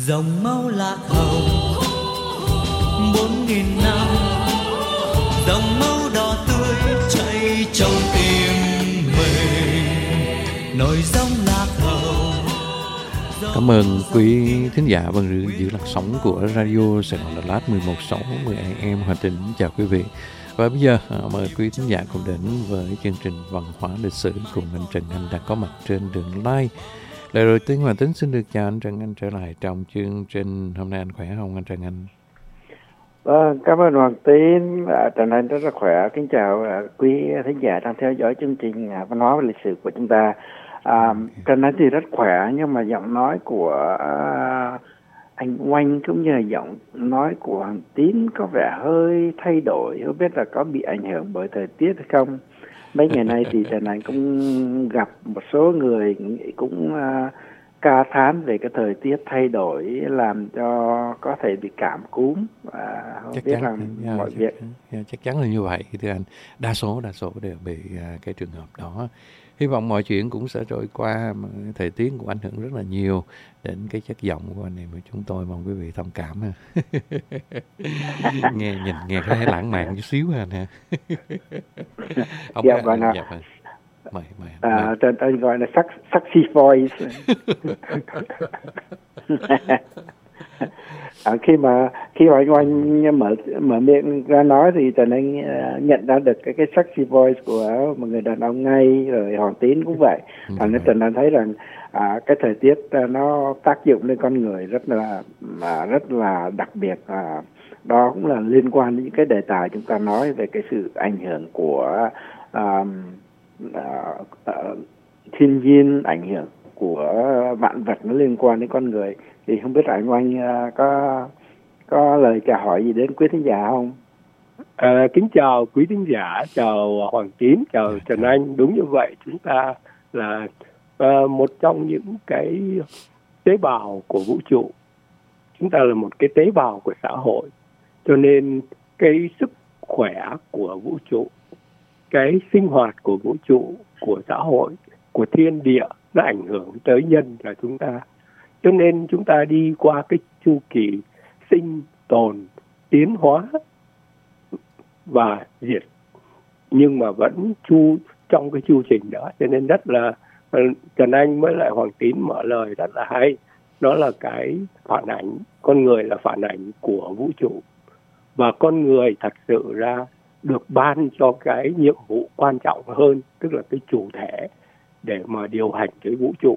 dòng máu lạc hồng 4.000 năm, dòng máu đỏ tươi chảy trong tim mình, nổi dòng lạc hồng. Cảm ơn quý thính giả vẫn giữ lạc sóng của Radio Sài Gòn Đà Lạt 1160 AM Hòa Trình. Chào quý vị. Và bây giờ mời quý thính giả cùng đến với chương trình Văn hóa lịch sử cùng anh Trần Anh đang có mặt trên đường live. Lời đầu tiên Hoàng Tín xin được chào anh Trần Anh trở lại trong chương trình. Hôm nay anh khỏe không anh Trần Anh? Vâng, cảm ơn Hoàng Tín. Trần Anh rất là khỏe. Kính chào quý thính giả đang theo dõi chương trình Văn hóa và lịch sử của chúng ta. Trần Anh thì rất khỏe, nhưng mà giọng nói của anh Oanh cũng như là giọng nói của Hoàng Tín có vẻ hơi thay đổi. Không biết là có bị ảnh hưởng bởi thời tiết hay không. Mấy ngày nay thì Trần Anh cũng gặp một số người cũng ca thán về cái thời tiết thay đổi làm cho có thể bị cảm cúm. Không chắc biết chắn, là mọi việc. Chắc chắn là như vậy thưa anh. Đa số đều bị cái trường hợp đó. Hy vọng mọi chuyện cũng sẽ trôi qua. Thời tiết cũng ảnh hưởng rất là nhiều đến cái chất giọng của anh em của chúng tôi. Mong quý vị thông cảm ha. nghe thấy lãng mạn chút xíu ha nè. Dạ vâng ạ. Mời. Trần Anh gọi là sexy voice. Khi mà anh Oanh mở miệng ra nói thì Trần Anh nhận ra được cái sexy voice của một người đàn ông ngay, rồi Hoàng Tín cũng vậy. Thành nên Trần Anh thấy rằng cái thời tiết nó tác dụng lên con người rất là đặc biệt. Đó cũng là liên quan đến những cái đề tài chúng ta nói về cái sự ảnh hưởng của thiên nhiên, ảnh hưởng của vạn vật nó liên quan đến con người. Thì không biết anh Oanh có lời chào hỏi gì đến quý thính giả không? Kính chào quý thính giả, chào Hoàng Tín, chào Trần Anh. Đúng như vậy, chúng ta là một trong những cái tế bào của vũ trụ. Chúng ta là một cái tế bào của xã hội. Cho nên cái sức khỏe của vũ trụ, cái sinh hoạt của vũ trụ, của xã hội, của thiên địa nó ảnh hưởng tới nhân là chúng ta. Cho nên chúng ta đi qua cái chu kỳ sinh tồn, tiến hóa và diệt, nhưng mà vẫn trong cái chu trình đó. Cho nên rất là Trần Anh với lại Hoàng Tín mở lời rất là hay. Đó là cái phản ảnh, con người là phản ảnh của vũ trụ, và con người thật sự ra được ban cho cái nhiệm vụ quan trọng hơn, tức là cái chủ thể để mà điều hành cái vũ trụ.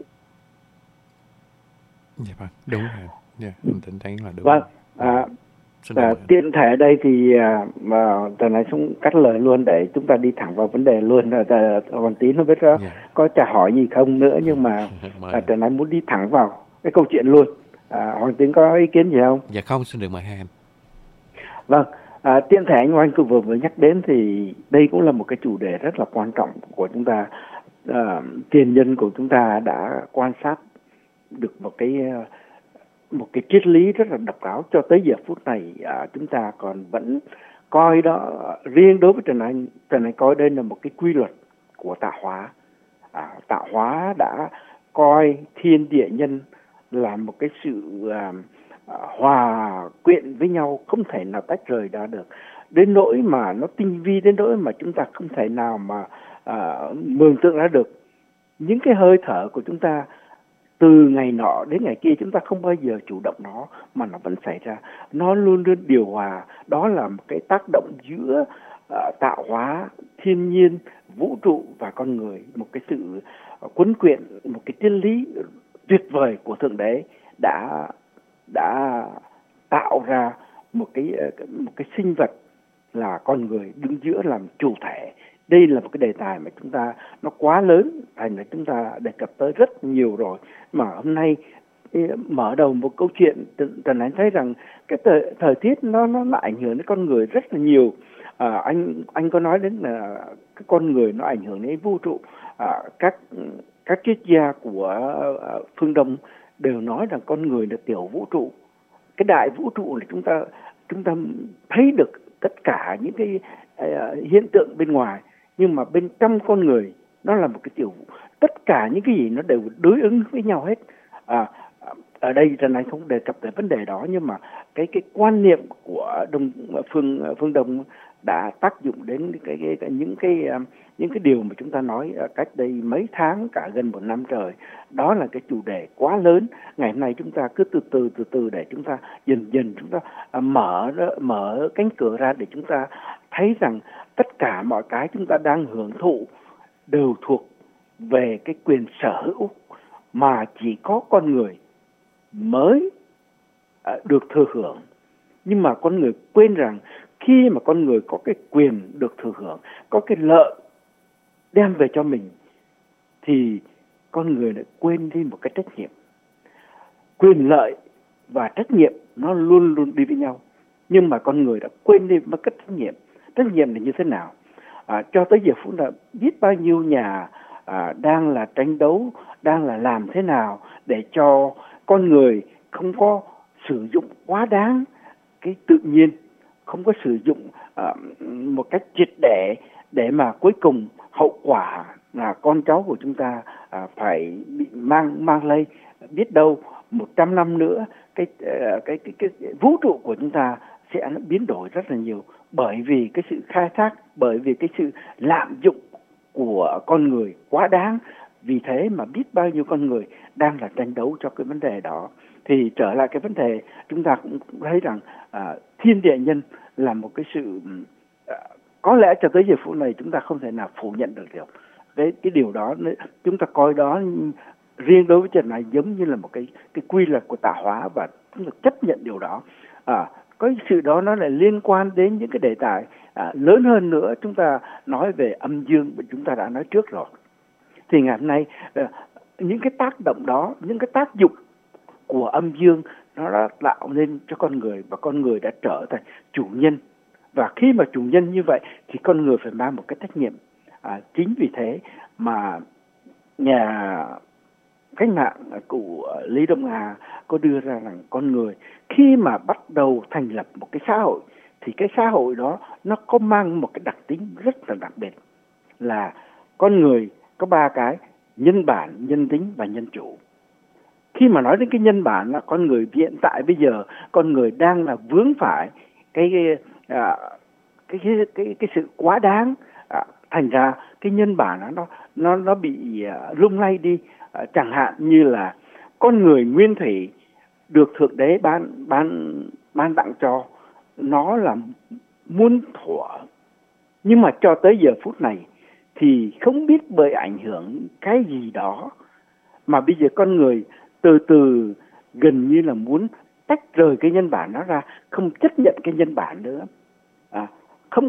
Dạ vâng, đúng rồi. Dạ, mình tính thấy là đúng. Vâng, tiện thể ở đây thì Trần Anh cũng cắt lời luôn để chúng ta đi thẳng vào vấn đề luôn. Hoàng Tín không biết có chào hỏi gì không nữa, nhưng mà Trần Anh muốn đi thẳng vào cái câu chuyện luôn. Hoàng Tín có ý kiến gì không? Dạ không, xin được mời hai em. Vâng, tiện thể anh Oanh vừa mới nhắc đến thì đây cũng là một cái chủ đề rất là quan trọng của chúng ta. Tiền nhân của chúng ta đã quan sát được một cái triết lý rất là độc đáo. Cho tới giờ phút này chúng ta còn vẫn coi đó, riêng đối với Trần Anh coi đây là một cái quy luật của tạo hóa. Tạo hóa đã coi thiên địa nhân là một cái sự hòa quyện với nhau, không thể nào tách rời ra được, đến nỗi mà nó tinh vi, đến nỗi mà chúng ta không thể nào mà mường tượng ra được. Những cái hơi thở của chúng ta từ ngày nọ đến ngày kia, chúng ta không bao giờ chủ động nó, mà nó vẫn xảy ra. Nó luôn luôn điều hòa. Đó là một cái tác động giữa tạo hóa, thiên nhiên, vũ trụ và con người. Một cái sự quấn quyện, một cái triết lý tuyệt vời của Thượng Đế đã tạo ra một cái sinh vật là con người đứng giữa làm chủ thể. Đây là một cái đề tài mà chúng ta nó quá lớn, thành là chúng ta đề cập tới rất nhiều rồi. Mà hôm nay mở đầu một câu chuyện, Trần Anh thấy rằng cái thời tiết nó ảnh hưởng đến con người rất là nhiều. Anh có nói đến là cái con người nó ảnh hưởng đến vũ trụ. Các triết gia của phương Đông đều nói rằng con người là tiểu vũ trụ. Cái đại vũ trụ là chúng ta thấy được tất cả những cái hiện tượng bên ngoài, nhưng mà bên trong con người nó là một cái tiểu vũ. Tất cả những cái gì nó đều đối ứng với nhau hết. ở đây Trần Anh không đề cập tới vấn đề đó, nhưng mà cái quan niệm của phương Đông đã tác dụng đến những cái điều mà chúng ta nói cách đây mấy tháng, cả gần một năm trời. Đó là cái chủ đề quá lớn. Ngày hôm nay chúng ta cứ từ từ để chúng ta dần chúng ta mở cánh cửa ra để chúng ta thấy rằng tất cả mọi cái chúng ta đang hưởng thụ đều thuộc về cái quyền sở hữu mà chỉ có con người mới được thừa hưởng. Nhưng mà con người quên rằng khi mà con người có cái quyền được thừa hưởng, có cái lợi đem về cho mình, thì con người lại quên đi một cái trách nhiệm. Quyền lợi và trách nhiệm nó luôn luôn đi với nhau, nhưng mà con người đã quên đi một cái trách nhiệm. Trách nhiệm là như thế nào? Cho tới giờ phút là biết bao nhiêu nhà đang là tranh đấu, đang là làm thế nào để cho con người không có sử dụng quá đáng cái tự nhiên, không có sử dụng một cách triệt để mà cuối cùng hậu quả là con cháu của chúng ta phải bị mang lây. Biết đâu 100 năm nữa cái vũ trụ của chúng ta sẽ biến đổi rất là nhiều, bởi vì cái sự khai thác, bởi vì cái sự lạm dụng của con người quá đáng. Vì thế mà biết bao nhiêu con người đang là tranh đấu cho cái vấn đề đó. Thì trở lại cái vấn đề, chúng ta cũng thấy rằng thiên địa nhân là một cái sự có lẽ cho tới giờ phút này chúng ta không thể nào phủ nhận được cái điều đó. Chúng ta coi đó riêng đối với Trần này giống như là một cái quy luật của tạo hóa, và chúng ta chấp nhận điều đó. Cái sự đó nó lại liên quan đến những cái đề tài lớn hơn nữa. Chúng ta nói về âm dương, chúng ta đã nói trước rồi. Thì ngày hôm nay những cái tác động đó, những cái tác dụng của âm dương nó đã tạo nên cho con người, và con người đã trở thành chủ nhân. Và khi mà chủ nhân như vậy thì con người phải mang một cái trách nhiệm. Chính vì thế mà nhà cách mạng của Lý Đông Hà có đưa ra rằng con người khi mà bắt đầu thành lập một cái xã hội thì cái xã hội đó nó có mang một cái đặc tính rất là đặc biệt, là con người có 3 cái: nhân bản, nhân tính và nhân chủ. Khi mà nói đến cái nhân bản là con người hiện tại bây giờ con người đang là vướng phải cái sự quá đáng, thành ra cái nhân bản nó bị lung lay đi. Chẳng hạn như là con người nguyên thủy được Thượng Đế ban tặng cho nó là muôn thuở, nhưng mà cho tới giờ phút này thì không biết bởi ảnh hưởng cái gì đó mà bây giờ con người từ từ gần như là muốn tách rời cái nhân bản đó ra, không chấp nhận cái nhân bản nữa, không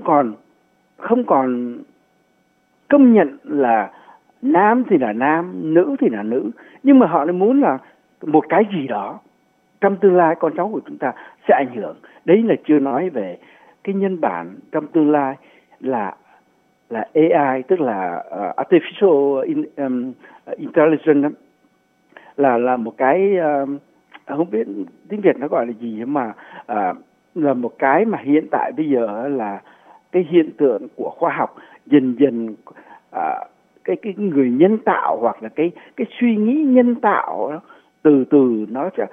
còn công nhận là nam thì là nam, nữ thì là nữ, nhưng mà họ lại muốn là một cái gì đó trong tương lai con cháu của chúng ta sẽ ảnh hưởng. Đấy là chưa nói về cái nhân bản trong tương lai là AI, tức là Artificial Intelligence, là một cái không biết tiếng Việt nó gọi là gì, nhưng mà là một cái mà hiện tại bây giờ là cái hiện tượng của khoa học dần cái người nhân tạo, hoặc là cái suy nghĩ nhân tạo từ từ nó sẽ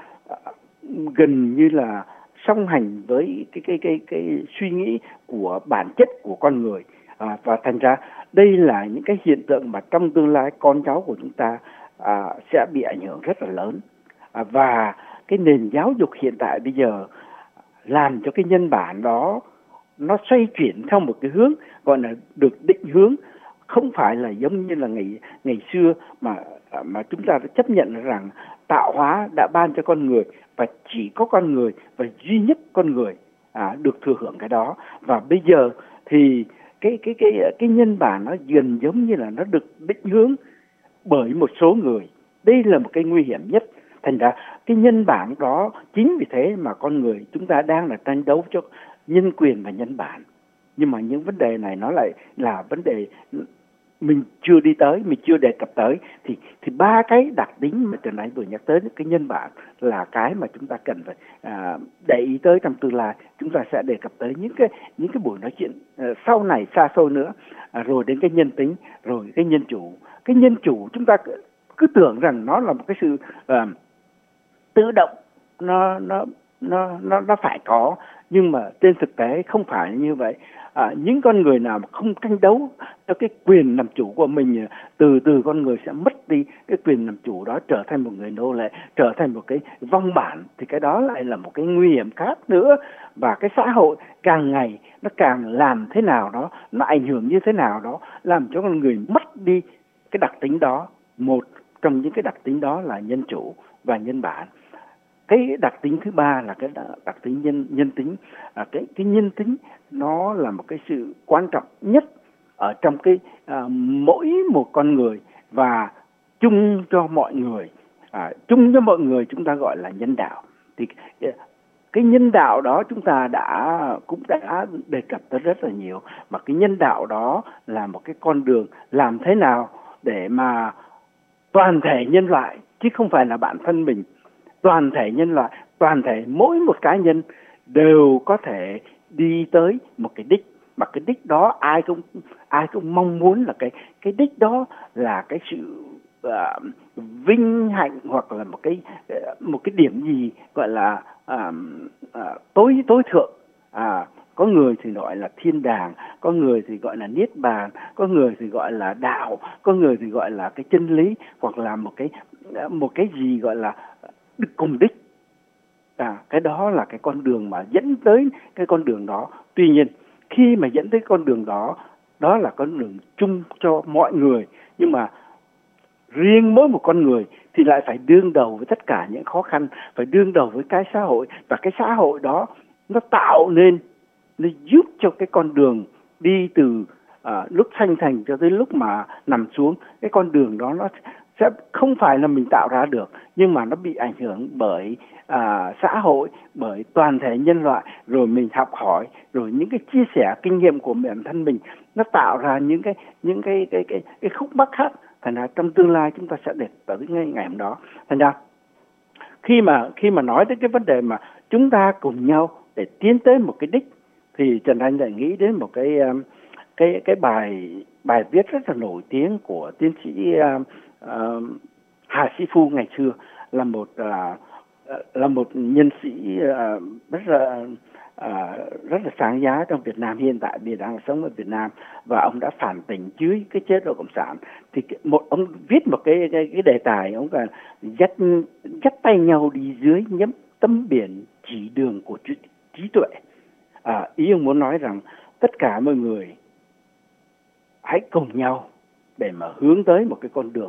gần như là song hành với cái suy nghĩ của bản chất của con người. Và thành ra đây là những cái hiện tượng mà trong tương lai con cháu của chúng ta sẽ bị ảnh hưởng rất là lớn. Và cái nền giáo dục hiện tại bây giờ làm cho cái nhân bản đó nó xoay chuyển theo một cái hướng gọi là được định hướng, không phải là giống như là ngày xưa mà chúng ta đã chấp nhận rằng tạo hóa đã ban cho con người và chỉ có con người và duy nhất con người được thừa hưởng cái đó. Và bây giờ thì cái nhân bản nó dần giống như là nó được định hướng bởi một số người. Đây là một cái nguy hiểm nhất. Thành ra cái nhân bản đó, chính vì thế mà con người chúng ta đang là tranh đấu cho nhân quyền và nhân bản. Nhưng mà những vấn đề này nó lại là vấn đề mình chưa đi tới, mình chưa đề cập tới. Thì 3 cái đặc tính mà Trần Anh vừa nhắc tới, cái nhân bản là cái mà chúng ta cần phải để ý tới trong tương lai. Chúng ta sẽ đề cập tới những cái buổi nói chuyện sau này xa xôi nữa, rồi đến cái nhân tính, rồi cái nhân chủ. Cái nhân chủ chúng ta cứ tưởng rằng nó là một cái sự tự động nó phải có, nhưng mà trên thực tế không phải như vậy. Những con người nào mà không tranh đấu cho cái quyền làm chủ của mình, từ từ con người sẽ mất đi cái quyền làm chủ đó, trở thành một người nô lệ, trở thành một cái vong bản, thì cái đó lại là một cái nguy hiểm khác nữa. Và cái xã hội càng ngày nó càng làm thế nào đó, nó ảnh hưởng như thế nào đó, làm cho con người mất đi cái đặc tính đó. Một trong những cái đặc tính đó là nhân chủ và nhân bản. Cái đặc tính thứ ba là cái đặc tính nhân tính. Cái nhân tính nó là một cái sự quan trọng nhất ở trong cái mỗi một con người, và chung cho mọi người. Chung cho mọi người chúng ta gọi là nhân đạo. Thì cái nhân đạo đó chúng ta cũng đã đề cập tới rất là nhiều. Mà cái nhân đạo đó là một cái con đường làm thế nào để mà toàn thể nhân loại, chứ không phải là bản thân mình, toàn thể nhân loại, toàn thể mỗi một cá nhân đều có thể đi tới một cái đích, mà cái đích đó ai cũng mong muốn là cái đích đó là cái sự vinh hạnh, hoặc là một cái điểm gì gọi là tối thượng. Có người thì gọi là thiên đàng, có người thì gọi là niết bàn, có người thì gọi là đạo, có người thì gọi là cái chân lý, hoặc là một cái gì gọi là cùng đích. Cái đó là cái con đường mà dẫn tới cái con đường đó. Tuy nhiên khi mà dẫn tới con đường đó, đó là con đường chung cho mọi người, nhưng mà riêng mỗi một con người thì lại phải đương đầu với tất cả những khó khăn, phải đương đầu với cái xã hội, và cái xã hội đó nó tạo nên, nó giúp cho cái con đường đi từ lúc sanh thành cho tới lúc mà nằm xuống, cái con đường đó nó sẽ không phải là mình tạo ra được, nhưng mà nó bị ảnh hưởng bởi xã hội, bởi toàn thể nhân loại, rồi mình học hỏi, rồi những cái chia sẻ kinh nghiệm của bản thân mình, nó tạo ra những cái khúc mắc khác. Thành ra trong tương lai chúng ta sẽ để tới cái ngày hôm đó. Thành ra khi mà nói tới cái vấn đề mà chúng ta cùng nhau để tiến tới một cái đích, thì Trần Anh lại nghĩ đến một cái bài viết rất là nổi tiếng của tiến sĩ Hà Sĩ Phu ngày xưa, là một nhân sĩ rất là sáng giá trong Việt Nam. Hiện tại vì đang sống ở Việt Nam, và ông đã phản tỉnh dưới cái chế độ cộng sản. Thì ông viết một cái đề tài, ông là dắt tay nhau đi dưới nhấm tấm biển chỉ đường của trí tuệ. Ý ông muốn nói rằng tất cả mọi người hãy cùng nhau để mà hướng tới một cái con đường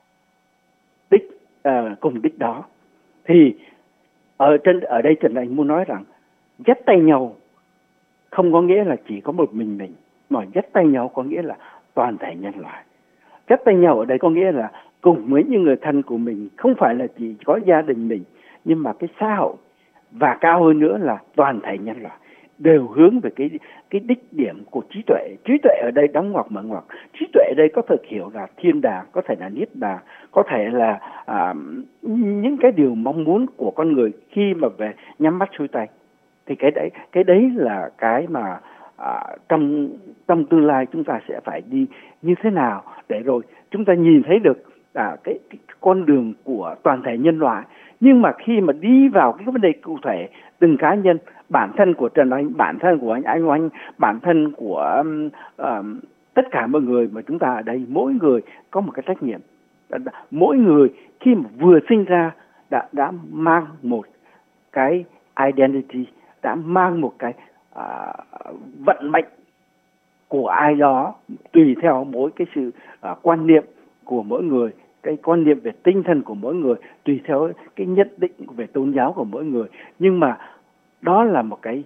cùng đích đó. Thì ở đây Trần Anh muốn nói rằng dắt tay nhau không có nghĩa là chỉ có một mình, mà dắt tay nhau có nghĩa là toàn thể nhân loại. Dắt tay nhau ở đây có nghĩa là cùng với những người thân của mình, không phải là chỉ có gia đình mình, nhưng mà cái xã hội, và cao hơn nữa là toàn thể nhân loại đều hướng về cái đích điểm của trí tuệ. Trí tuệ ở đây đóng ngoặc mở ngoặc. Trí tuệ ở đây có thể hiểu là thiên đàng, có thể là niết bàn, có thể là những cái điều mong muốn của con người khi mà về nhắm mắt xuôi tay. Thì cái đấy là cái mà trong tương lai chúng ta sẽ phải đi như thế nào để rồi chúng ta nhìn thấy được cái con đường của toàn thể nhân loại. Nhưng mà khi mà đi vào cái vấn đề cụ thể, từng cá nhân, bản thân của Trần Anh, bản thân của anh Oanh, bản thân của tất cả mọi người mà chúng ta ở đây, mỗi người có một cái trách nhiệm. Mỗi người khi mà vừa sinh ra đã mang một cái identity, đã mang một cái vận mệnh của ai đó, tùy theo mỗi cái sự quan niệm của mỗi người, cái quan niệm về tinh thần của mỗi người, tùy theo cái nhất định về tôn giáo của mỗi người. Nhưng mà đó là một cái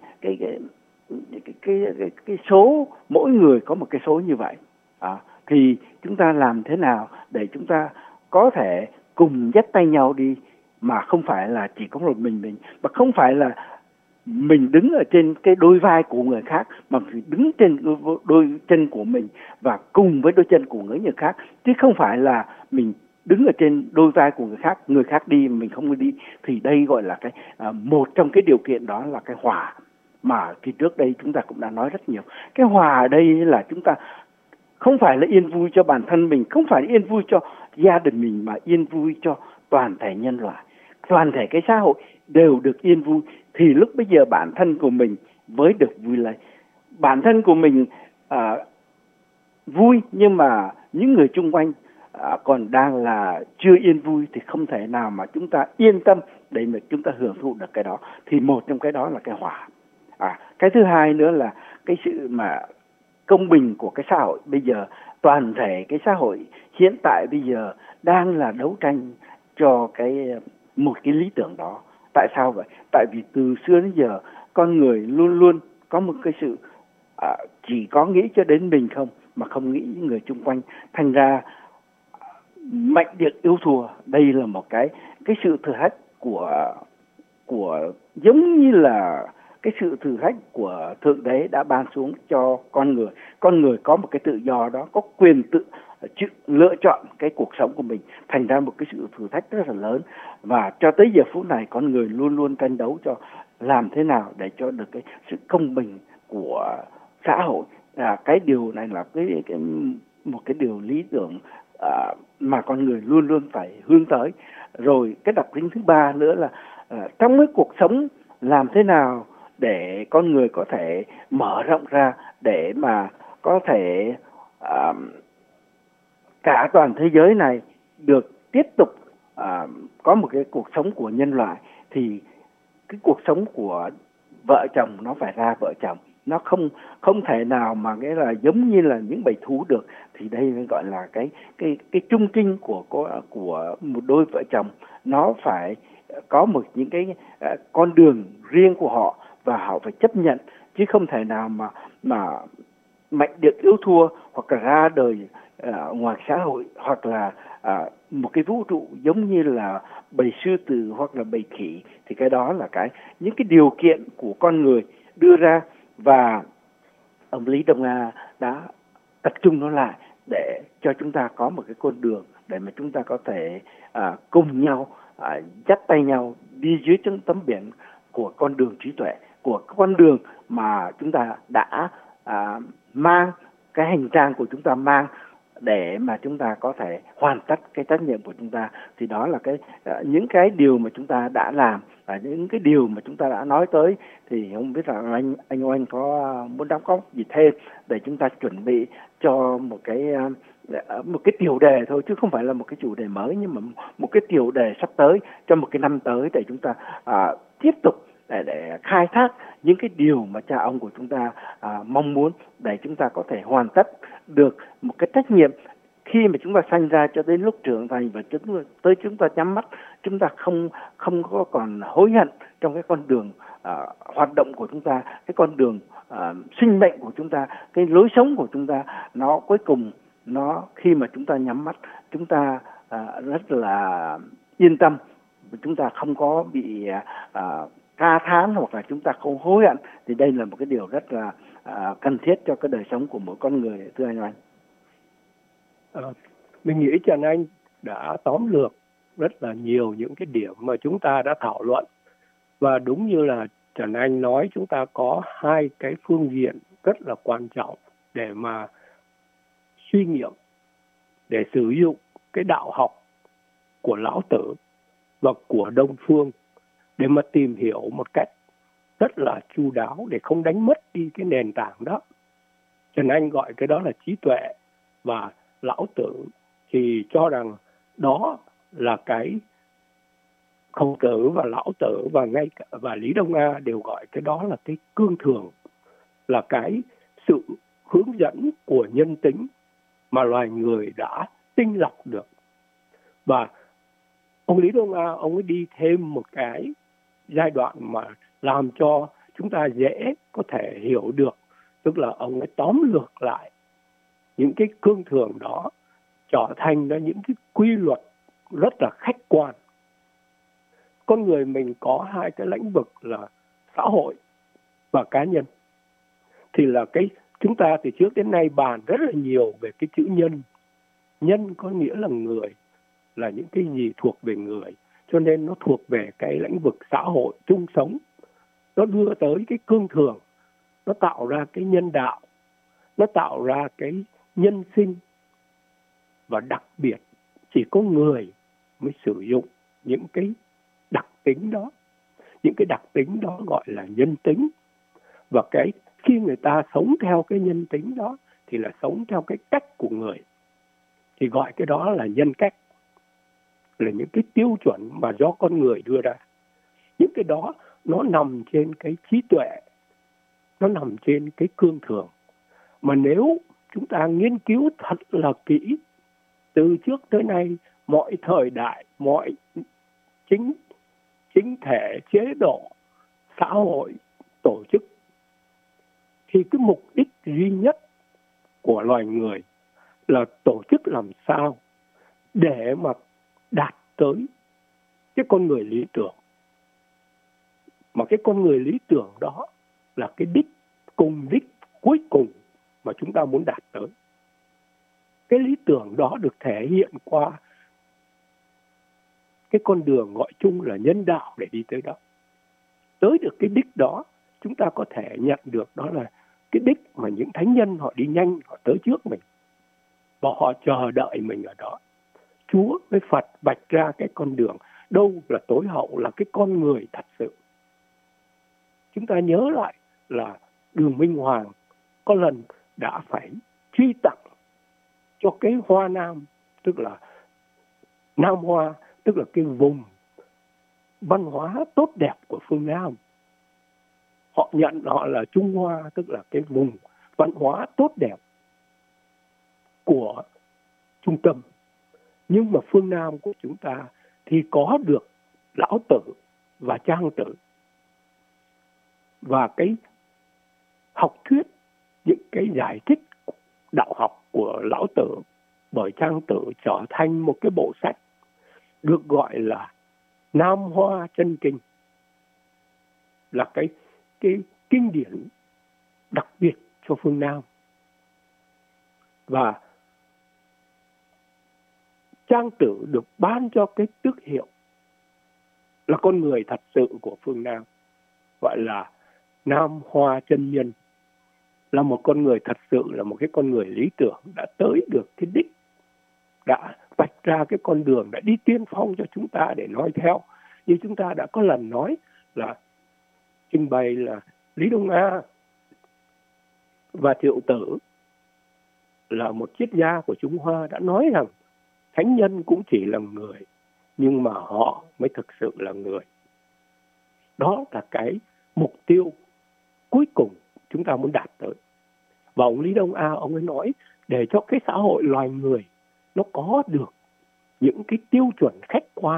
số, mỗi người có một cái số như vậy. Thì chúng ta làm thế nào để chúng ta có thể cùng dắt tay nhau đi, mà không phải là chỉ có một mình, mà không phải là mình đứng ở trên cái đôi vai của người khác, mà phải đứng trên đôi chân của mình và cùng với đôi chân của người khác, chứ không phải là mình đứng ở trên đôi vai của người khác đi mình không đi. Thì đây gọi là cái một trong cái điều kiện đó là cái hòa, mà khi trước đây chúng ta cũng đã nói rất nhiều. Cái hòa ở đây là chúng ta không phải là yên vui cho bản thân mình, không phải là yên vui cho gia đình mình, mà yên vui cho toàn thể nhân loại. toàn thể cái xã hội đều được yên vui, thì lúc bây giờ bản thân của mình mới được vui lấy. Bản thân của mình vui, nhưng mà những người chung quanh còn đang là chưa yên vui thì không thể nào mà chúng ta yên tâm để mà chúng ta hưởng thụ được cái đó. Thì một trong cái đó là cái hòa. Cái thứ hai nữa là cái sự mà công bình của cái xã hội. Bây giờ toàn thể cái xã hội hiện tại bây giờ đang là đấu tranh cho một cái lý tưởng đó. Tại sao vậy? Tại vì từ xưa đến giờ con người luôn luôn có một cái sự chỉ có nghĩ cho đến mình không, mà không nghĩ những người chung quanh. Thành ra mạnh được yếu thua, đây là một cái sự thử thách của giống như là cái sự thử thách của Thượng Đế đã ban xuống cho con người. Con người có một cái tự do đó, có quyền tự lựa chọn cái cuộc sống của mình. Thành ra một cái sự thử thách rất là lớn. Và cho tới giờ phút này con người luôn luôn tranh đấu cho làm thế nào để cho được cái sự công bình của xã hội. Cái điều này là một cái điều lý tưởng mà con người luôn luôn phải hướng tới. Rồi cái đặc tính thứ ba nữa là trong cái cuộc sống làm thế nào để con người có thể mở rộng ra, để mà có thể cả toàn thế giới này được tiếp tục có một cái cuộc sống của nhân loại. Thì cái cuộc sống của vợ chồng nó phải ra vợ chồng, nó không thể nào mà nghĩa là giống như là những bầy thú được. Thì đây mới gọi là cái trung trinh của một đôi vợ chồng. Nó phải có những cái con đường riêng của họ, và họ phải chấp nhận, chứ không thể nào mà mạnh được yếu thua, hoặc là ra đời ngoài xã hội, hoặc là một cái vũ trụ giống như là bầy sư tử hoặc là bầy khỉ. Thì cái đó là những cái điều kiện của con người đưa ra, và ông Lý Đông A đã tập trung nó lại để cho chúng ta có một cái con đường để mà chúng ta có thể cùng nhau dắt tay nhau đi dưới tấm biển của con đường trí tuệ, của con đường mà chúng ta đã mang cái hành trang của chúng ta mang, để mà chúng ta có thể hoàn tất cái trách nhiệm của chúng ta. Thì đó là những cái điều mà chúng ta đã làm và những cái điều mà chúng ta đã nói tới. Thì không biết là anh Oanh có muốn đóng góp gì thêm để chúng ta chuẩn bị cho một cái tiểu đề thôi, chứ không phải là một cái chủ đề mới, nhưng mà một cái tiểu đề sắp tới cho một cái năm tới, để chúng ta tiếp tục để khai thác những cái điều mà cha ông của chúng ta mong muốn, để chúng ta có thể hoàn tất được một cái trách nhiệm khi mà chúng ta sanh ra cho đến lúc trưởng thành, và tới chúng ta nhắm mắt, chúng ta không có còn hối hận trong cái con đường hoạt động của chúng ta, cái con đường sinh mệnh của chúng ta, cái lối sống của chúng ta. Nó cuối cùng khi mà chúng ta nhắm mắt, chúng ta rất là yên tâm, chúng ta không có bị ca thán, hoặc là chúng ta không hối hận. Thì đây là một cái điều rất là cần thiết cho cái đời sống của mỗi con người, thưa anh Oanh. Mình nghĩ Trần Anh đã tóm lược rất là nhiều những cái điểm mà chúng ta đã thảo luận. Và đúng như là Trần Anh nói, chúng ta có hai cái phương diện rất là quan trọng để mà suy nghiệm, để sử dụng cái đạo học của Lão Tử và của Đông Phương để mà tìm hiểu một cách rất là chu đáo, để không đánh mất đi cái nền tảng đó. Trần Anh gọi cái đó là trí tuệ, và Lão Tử thì cho rằng đó là cái Khổng Tử và Lão Tử và Lý Đông A đều gọi cái đó là cái cương thường, là cái sự hướng dẫn của nhân tính mà loài người đã tinh lọc được. Và ông Lý Đông A, ông ấy đi thêm một cái giai đoạn mà làm cho chúng ta dễ có thể hiểu được, tức là ông ấy tóm lược lại những cái cương thường đó, trở thành ra những cái quy luật rất là khách quan. Con người mình có hai cái lĩnh vực là xã hội và cá nhân. Thì là chúng ta từ trước đến nay bàn rất là nhiều về cái chữ nhân. Nhân có nghĩa là người, là những cái gì thuộc về người, cho nên nó thuộc về cái lĩnh vực xã hội chung sống. Nó đưa tới cái cương thường, nó tạo ra cái nhân đạo, nó tạo ra cái nhân sinh. Và đặc biệt chỉ có người mới sử dụng những cái đặc tính đó. Những cái đặc tính đó gọi là nhân tính. Và khi người ta sống theo cái nhân tính đó thì là sống theo cái cách của người, thì gọi cái đó là nhân cách, là những cái tiêu chuẩn mà do con người đưa ra. Những cái đó nó nằm trên cái trí tuệ, nó nằm trên cái cương thường. Mà nếu chúng ta nghiên cứu thật là kỹ, từ trước tới nay, mọi thời đại, mọi chính thể, chế độ, xã hội, tổ chức, thì cái mục đích duy nhất của loài người là tổ chức làm sao để mà đạt tới cái con người lý tưởng. Mà cái con người lý tưởng đó là cái đích cuối cùng mà chúng ta muốn đạt tới. Cái lý tưởng đó được thể hiện qua cái con đường gọi chung là nhân đạo để đi tới đó. Tới được cái đích đó, chúng ta có thể nhận được đó là cái đích mà những thánh nhân họ đi nhanh, họ tới trước mình và họ chờ đợi mình ở đó. Chúa với Phật vạch ra cái con đường đâu là tối hậu, là cái con người thật sự. Chúng ta nhớ lại là Đường Minh Hoàng có lần đã phải truy tặng cho cái Hoa Nam, tức là Nam Hoa, tức là cái vùng văn hóa tốt đẹp của phương Nam. Họ nhận họ là Trung Hoa, tức là cái vùng văn hóa tốt đẹp của trung tâm. Nhưng mà phương Nam của chúng ta thì có được Lão Tử và Trang Tử. Và cái học thuyết, những cái giải thích đạo học của Lão Tử bởi Trang Tử trở thành một cái bộ sách được gọi là Nam Hoa Chân Kinh, là cái kinh điển đặc biệt cho phương Nam. Và Trang Tử được ban cho cái tước hiệu là con người thật sự của phương Nam, gọi là Nam Hoa Chân Nhân, là một con người thật sự, là một cái con người lý tưởng, đã tới được cái đích, đã vạch ra cái con đường, đã đi tiên phong cho chúng ta để nói theo. Như chúng ta đã có lần nói là trình bày là Lý Đông A và Thiệu Tử là một triết gia của Trung Hoa đã nói rằng thánh nhân cũng chỉ là người, nhưng mà họ mới thực sự là người. Đó là cái mục tiêu cuối cùng chúng ta muốn đạt tới. Và ông Lý Đông A, ông ấy nói để cho cái xã hội loài người nó có được những cái tiêu chuẩn khách quan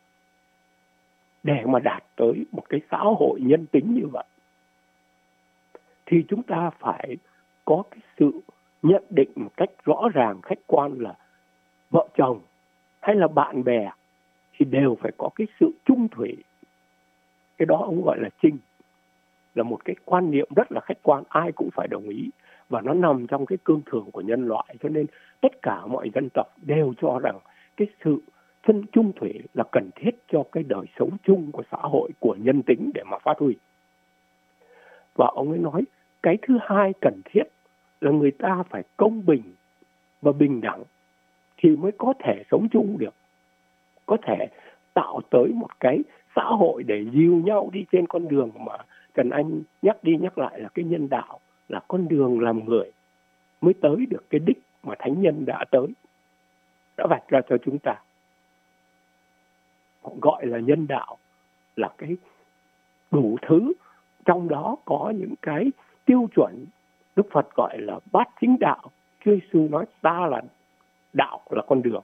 để mà đạt tới một cái xã hội nhân tính như vậy, thì chúng ta phải có cái sự nhận định một cách rõ ràng, khách quan là vợ chồng hay là bạn bè thì đều phải có cái sự chung thủy. Cái đó ông gọi là trinh, là một cái quan niệm rất là khách quan, ai cũng phải đồng ý, và nó nằm trong cái cương thường của nhân loại. Cho nên tất cả mọi dân tộc đều cho rằng cái sự chân chung thủy là cần thiết cho cái đời sống chung của xã hội, của nhân tính để mà phát huy. Và ông ấy nói cái thứ hai cần thiết là người ta phải công bình và bình đẳng thì mới có thể sống chung được, có thể tạo tới một cái xã hội để dìu nhau đi trên con đường mà Trần Anh nhắc đi nhắc lại là cái nhân đạo, là con đường làm người, mới tới được cái đích mà thánh nhân đã tới, đã vạch ra cho chúng ta. Họ gọi là nhân đạo, là cái đủ thứ, trong đó có những cái tiêu chuẩn Đức Phật gọi là bát chính đạo. Chúa Giêsu nói ta là đạo, là con đường.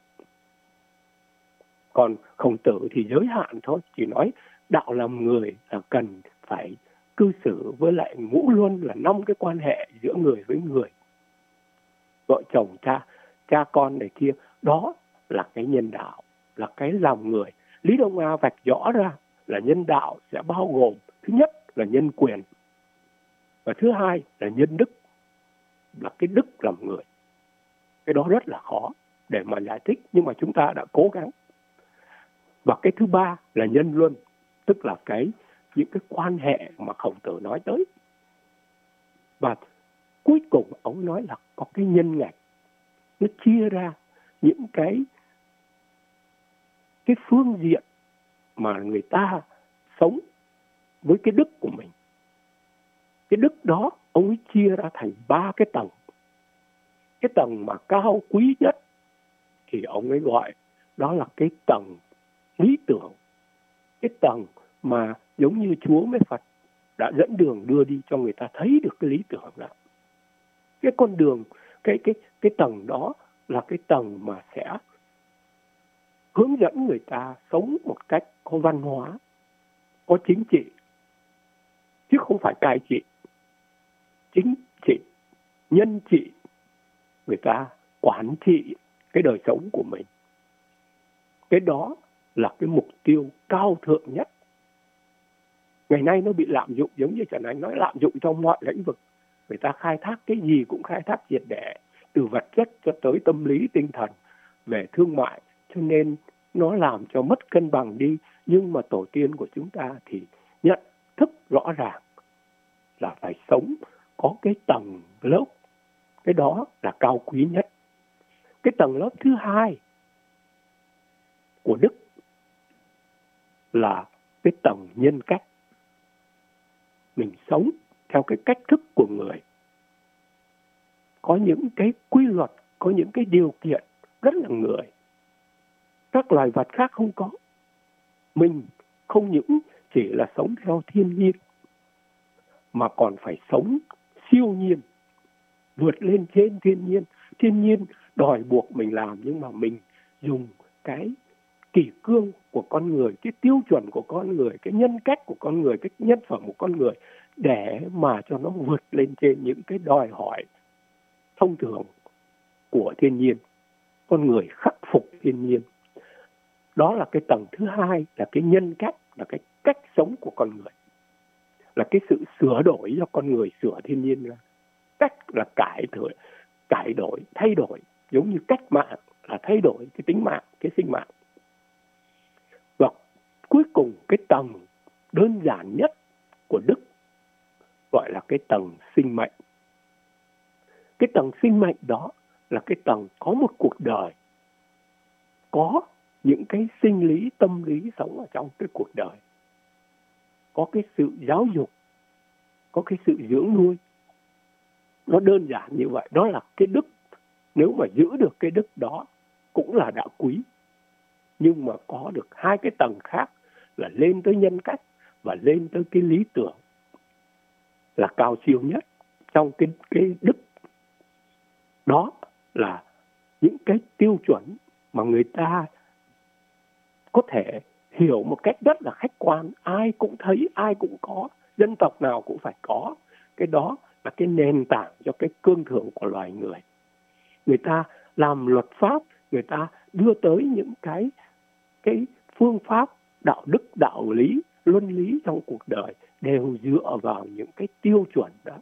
Còn Khổng Tử thì giới hạn thôi, chỉ nói đạo làm người là cần phải cư xử với lại ngũ luân, là 5 cái quan hệ giữa người với người, vợ chồng, cha con này kia. Đó là cái nhân đạo, là cái làm người. Lý Đông A vạch rõ ra là nhân đạo sẽ bao gồm thứ nhất là nhân quyền, và thứ hai là nhân đức, là cái đức làm người. Cái đó rất là khó để mà giải thích, nhưng mà chúng ta đã cố gắng. Và cái thứ ba là nhân luân, tức là những cái quan hệ mà Khổng Tử nói tới. Và cuối cùng ông nói là có cái nhân ngạch, nó chia ra những cái phương diện mà người ta sống với cái đức của mình. Cái đức đó ông ấy chia ra thành 3 cái tầng. Cái tầng mà cao quý nhất thì ông ấy gọi đó là cái tầng lý tưởng. Cái tầng mà giống như Chúa với Phật đã dẫn đường đưa đi cho người ta thấy được cái lý tưởng đó. Cái con đường, cái tầng đó là cái tầng mà sẽ hướng dẫn người ta sống một cách có văn hóa, có chính trị, chứ không phải cai trị. Chính trị, nhân trị, người ta quản trị cái đời sống của mình. Cái đó là cái mục tiêu cao thượng nhất. Ngày nay nó bị lạm dụng, giống như Trần Anh nói, lạm dụng trong mọi lĩnh vực. Người ta khai thác cái gì cũng khai thác triệt để, từ vật chất cho tới tâm lý, tinh thần, về thương mại. Cho nên nó làm cho mất cân bằng đi. Nhưng mà tổ tiên của chúng ta thì nhận thức rõ ràng là phải sống có cái tầng lớp. Cái đó là cao quý nhất. Cái tầng lớp thứ hai của đức là cái tầng nhân cách. Mình sống theo cái cách thức của người. Có những cái quy luật, có những cái điều kiện rất là người. Các loài vật khác không có. Mình không những chỉ là sống theo thiên nhiên, mà còn phải sống siêu nhiên, vượt lên trên thiên nhiên. Thiên nhiên đòi buộc mình làm, nhưng mà mình dùng cái kỷ cương của con người, cái tiêu chuẩn của con người, cái nhân cách của con người, cái nhân phẩm của con người để mà cho nó vượt lên trên những cái đòi hỏi thông thường của thiên nhiên. Con người khắc phục thiên nhiên. Đó là cái tầng thứ hai, là cái nhân cách, là cái cách sống của con người. Là cái sự sửa đổi cho con người, sửa thiên nhiên ra. Cách là cải đổi, thay đổi. Giống như cách mạng là thay đổi cái tính mạng, cái sinh mạng. Và cuối cùng cái tầng đơn giản nhất của đức gọi là cái tầng sinh mệnh. Cái tầng sinh mệnh đó là cái tầng có một cuộc đời, có những cái sinh lý, tâm lý sống ở trong cái cuộc đời, có cái sự giáo dục, có cái sự dưỡng nuôi. Nó đơn giản như vậy. Đó là cái đức. Nếu mà giữ được cái đức đó cũng là đã quý. Nhưng mà có được hai cái tầng khác là lên tới nhân cách và lên tới cái lý tưởng là cao siêu nhất trong cái đức. Đó là những cái tiêu chuẩn mà người ta có thể hiểu một cách rất là khách quan. Ai cũng thấy, ai cũng có, dân tộc nào cũng phải có. Cái đó là cái nền tảng cho cái cương thường của loài người. Người ta làm luật pháp, người ta đưa tới những cái phương pháp đạo đức, đạo lý, luân lý trong cuộc đời đều dựa vào những cái tiêu chuẩn đó.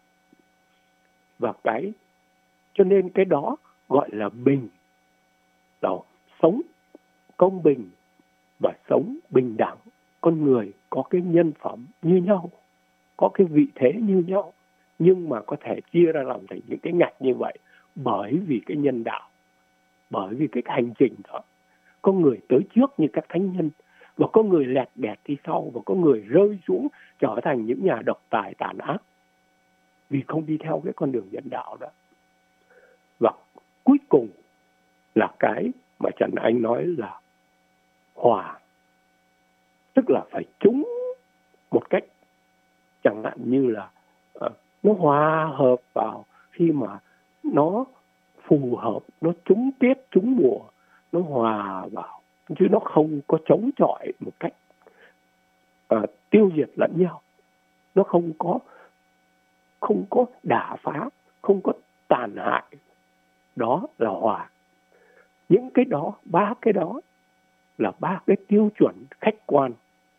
Và cho nên cái đó gọi là bình, là sống công bình và sống bình đẳng. Con người có cái nhân phẩm như nhau, có cái vị thế như nhau, nhưng mà có thể chia ra làm thành những cái ngạch như vậy bởi vì cái nhân đạo, bởi vì cái hành trình đó. Có người tới trước như các thánh nhân, và có người lẹt đẹt đi sau, và có người rơi xuống trở thành những nhà độc tài tàn ác vì không đi theo cái con đường nhân đạo đó. Và cuối cùng là cái mà Trần Anh nói là hòa, tức là phải trúng một cách chẳng hạn như là nó hòa hợp vào khi mà nó phù hợp, nó trúng tiết, trúng mùa, nó hòa vào, chứ nó không có chống chọi một cách tiêu diệt lẫn nhau. Nó không có đả phá, không có tàn hại. Đó là hòa. Những cái đó, ba cái đó là ba cái tiêu chuẩn khách quan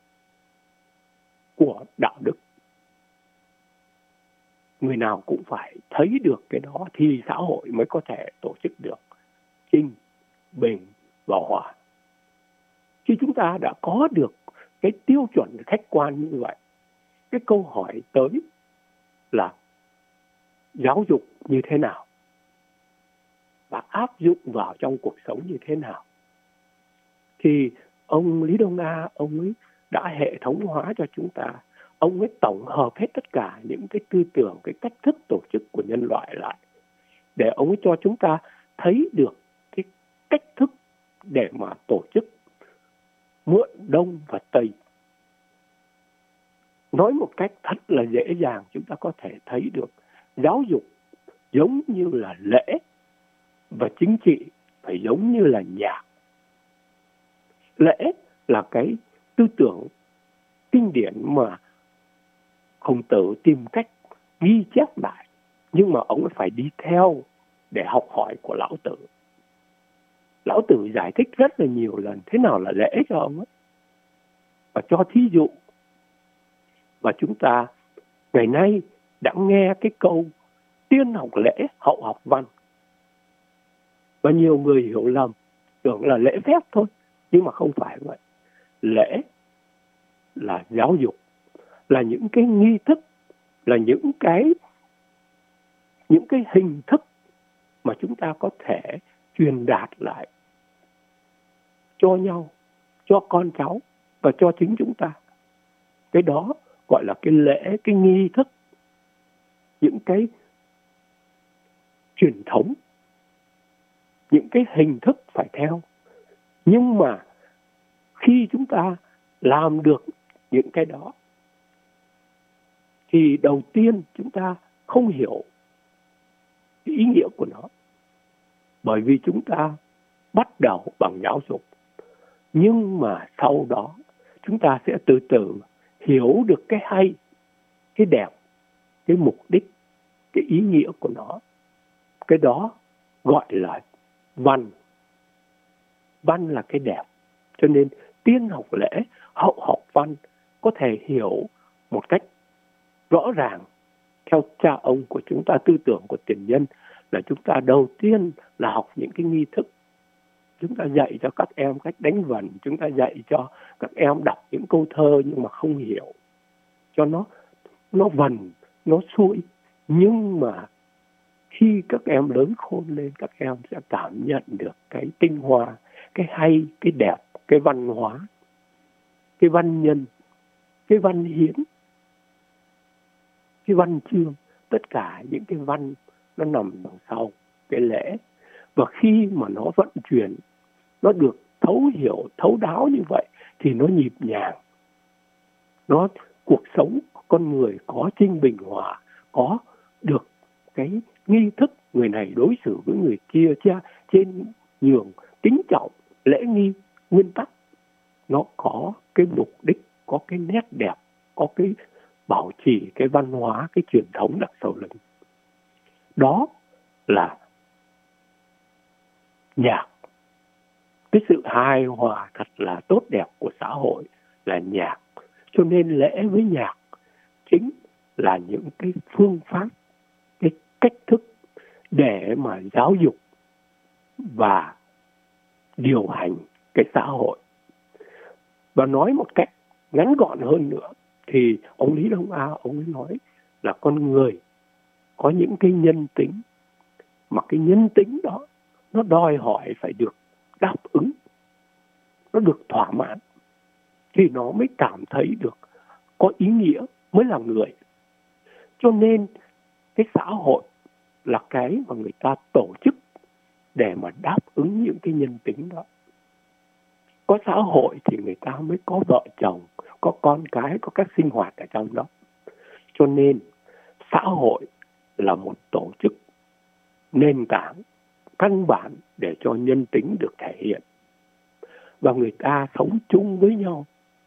của đạo đức. Người nào cũng phải thấy được cái đó thì xã hội mới có thể tổ chức được Trinh, Bình và Hòa. Khi chúng ta đã có được cái tiêu chuẩn khách quan như vậy, cái câu hỏi tới là giáo dục như thế nào và áp dụng vào trong cuộc sống như thế nào. Thì ông Lý Đông A, ông ấy đã hệ thống hóa cho chúng ta. Ông ấy tổng hợp hết tất cả những cái tư tưởng, cái cách thức tổ chức của nhân loại lại, để ông ấy cho chúng ta thấy được cái cách thức để mà tổ chức mượn Đông và Tây. Nói một cách thật là dễ dàng, chúng ta có thể thấy được giáo dục giống như là lễ và chính trị phải giống như là nhạc. Lễ là cái tư tưởng kinh điển mà Khổng Tử tìm cách ghi chép lại, nhưng mà ông phải đi theo để học hỏi của Lão Tử. Lão Tử giải thích rất là nhiều lần thế nào là lễ cho ông ấy, và cho thí dụ. Và chúng ta ngày nay đã nghe cái câu tiên học lễ, hậu học văn. Và nhiều người hiểu lầm, tưởng là lễ phép thôi, nhưng mà không phải vậy. Lễ là giáo dục, là những cái nghi thức, là những cái hình thức mà chúng ta có thể truyền đạt lại cho nhau, cho con cháu và cho chính chúng ta. Cái đó gọi là cái lễ, cái nghi thức, những cái truyền thống, những cái hình thức phải theo. Nhưng mà khi chúng ta làm được những cái đó thì đầu tiên chúng ta không hiểu cái ý nghĩa của nó, bởi vì chúng ta bắt đầu bằng giáo dục. Nhưng mà sau đó chúng ta sẽ từ từ hiểu được cái hay, cái đẹp, cái mục đích, cái ý nghĩa của nó. Cái đó gọi là văn. Văn là cái đẹp. Cho nên tiên học lễ, hậu học văn có thể hiểu một cách rõ ràng theo cha ông của chúng ta, tư tưởng của tiền nhân, là chúng ta đầu tiên là học những cái nghi thức. Chúng ta dạy cho các em cách đánh vần, chúng ta dạy cho các em đọc những câu thơ nhưng mà không hiểu, cho nó vần, nó xuôi. Nhưng mà khi các em lớn khôn lên, các em sẽ cảm nhận được cái tinh hoa, cái hay, cái đẹp, cái văn hóa, cái văn nhân, cái văn hiến, cái văn chương. Tất cả những cái văn nó nằm đằng sau cái lễ. Và khi mà nó vận chuyển, nó được thấu hiểu, thấu đáo như vậy thì nó nhịp nhàng. Nó cuộc sống con người có trinh bình hòa, có được cái nghi thức người này đối xử với người kia trên nhường, kính trọng, lễ nghi, nguyên tắc. Nó có cái mục đích, có cái nét đẹp, có cái bảo trì cái văn hóa, cái truyền thống đằng sau lưng. Đó là nhạc. Cái sự hài hòa thật là tốt đẹp của xã hội là nhạc. Cho nên lễ với nhạc chính là những cái phương pháp, cái cách thức để mà giáo dục và điều hành cái xã hội. Và nói một cách ngắn gọn hơn nữa thì ông Lý Đông A, ông ấy nói là con người có những cái nhân tính, mà cái nhân tính đó nó đòi hỏi phải được đáp ứng, nó được thỏa mãn thì nó mới cảm thấy được có ý nghĩa, mới là người. Cho nên cái xã hội là cái mà người ta tổ chức để mà đáp ứng những cái nhân tính đó. Có xã hội thì người ta mới có vợ chồng, có con cái, có các sinh hoạt ở trong đó. Cho nên xã hội là một tổ chức nền tảng căn bản để cho nhân tính được thể hiện. Và người ta sống chung với nhau.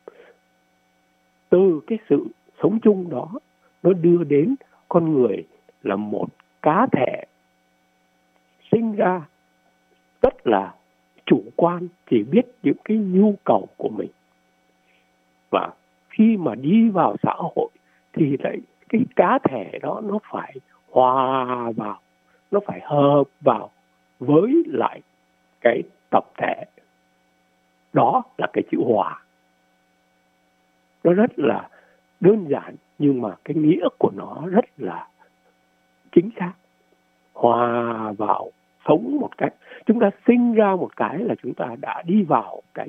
Từ cái sự sống chung đó, nó đưa đến con người là một cá thể sinh ra rất là chủ quan, chỉ biết những cái nhu cầu của mình. Và khi mà đi vào xã hội thì lại cái cá thể đó nó phải hòa vào, nó phải hợp vào với lại cái tập thể. Đó là cái chữ hòa. Nó rất là đơn giản nhưng mà cái nghĩa của nó rất là chính xác. Hòa vào, sống một cách. Chúng ta sinh ra một cái là chúng ta đã đi vào cái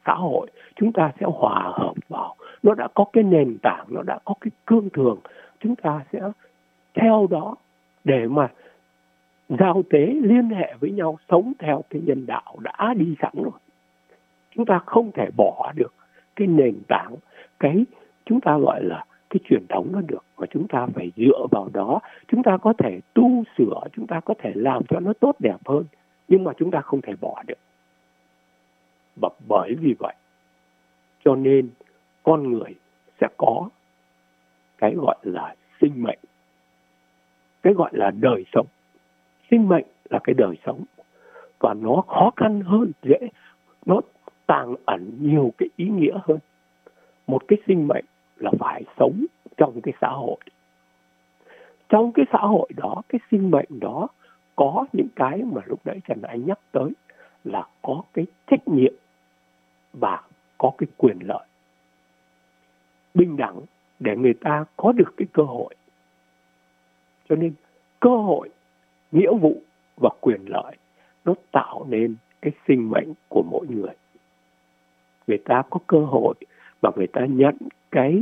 xã hội, chúng ta sẽ hòa hợp vào. Nó đã có cái nền tảng, nó đã có cái cương thường, chúng ta sẽ theo đó để mà giao tế, liên hệ với nhau, sống theo cái nhân đạo đã đi sẵn rồi. Chúng ta không thể bỏ được cái nền tảng, cái chúng ta gọi là cái truyền thống nó được, mà chúng ta phải dựa vào đó. Chúng ta có thể tu sửa, chúng ta có thể làm cho nó tốt đẹp hơn, nhưng mà chúng ta không thể bỏ được. Và bởi vì vậy cho nên con người sẽ có cái gọi là sinh mệnh, cái gọi là đời sống. Sinh mệnh là cái đời sống, và nó khó khăn hơn, nó tàng ẩn nhiều cái ý nghĩa hơn. Một cái sinh mệnh là phải sống trong cái xã hội. Trong cái xã hội đó, cái sinh mệnh đó có những cái mà lúc nãy Trần Anh nhắc tới là có cái trách nhiệm và có cái quyền lợi bình đẳng để người ta có được cái cơ hội. Cho nên cơ hội, nghĩa vụ và quyền lợi nó tạo nên cái sinh mệnh của mỗi người. Người ta có cơ hội và người ta nhận cái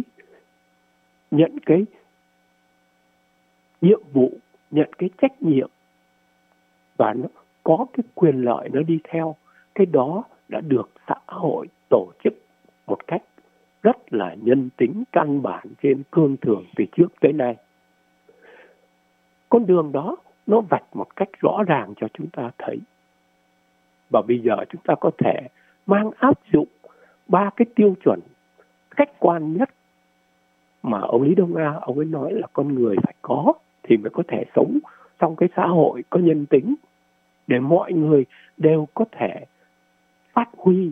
nhiệm vụ, nhận cái trách nhiệm, và nó có cái quyền lợi nó đi theo. Cái đó đã được xã hội tổ chức một cách rất là nhân tính, căn bản trên cương thường từ trước tới nay. Con đường đó nó vạch một cách rõ ràng cho chúng ta thấy. Và bây giờ chúng ta có thể mang áp dụng 3 cái tiêu chuẩn khách quan nhất mà ông Lý Đông A ông ấy nói là con người phải có thì mới có thể sống trong cái xã hội có nhân tính, để mọi người đều có thể phát huy,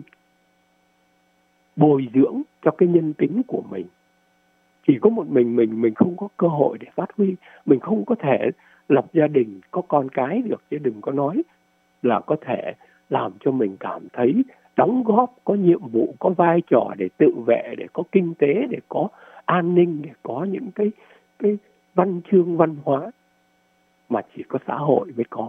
bồi dưỡng cho cái nhân tính của mình. Chỉ có một mình không có cơ hội để phát huy, mình không có thể lập gia đình, có con cái được, chứ đừng có nói là có thể làm cho mình cảm thấy đóng góp, có nhiệm vụ, có vai trò để tự vệ, để có kinh tế, để có an ninh, để có những cái văn chương văn hóa mà chỉ có xã hội mới có.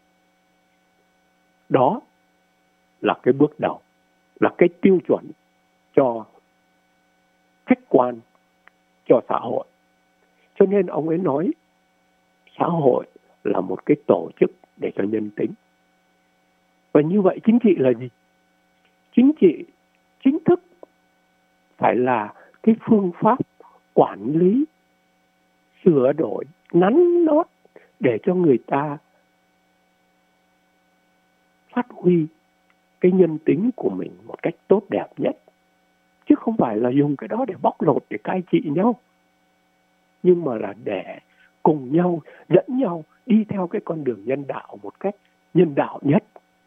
Đó là cái bước đầu, là cái tiêu chuẩn cho khách quan cho xã hội. Cho nên ông ấy nói xã hội là một cái tổ chức để cho nhân tính. Và như vậy chính trị là gì? Chính trị chính thức phải là cái phương pháp quản lý, sửa đổi, nắn nót để cho người ta phát huy cái nhân tính của mình một cách tốt đẹp nhất. Chứ không phải là dùng cái đó để bóc lột, để cai trị nhau, nhưng mà là để cùng nhau, dẫn nhau đi theo cái con đường nhân đạo một cách nhân đạo nhất,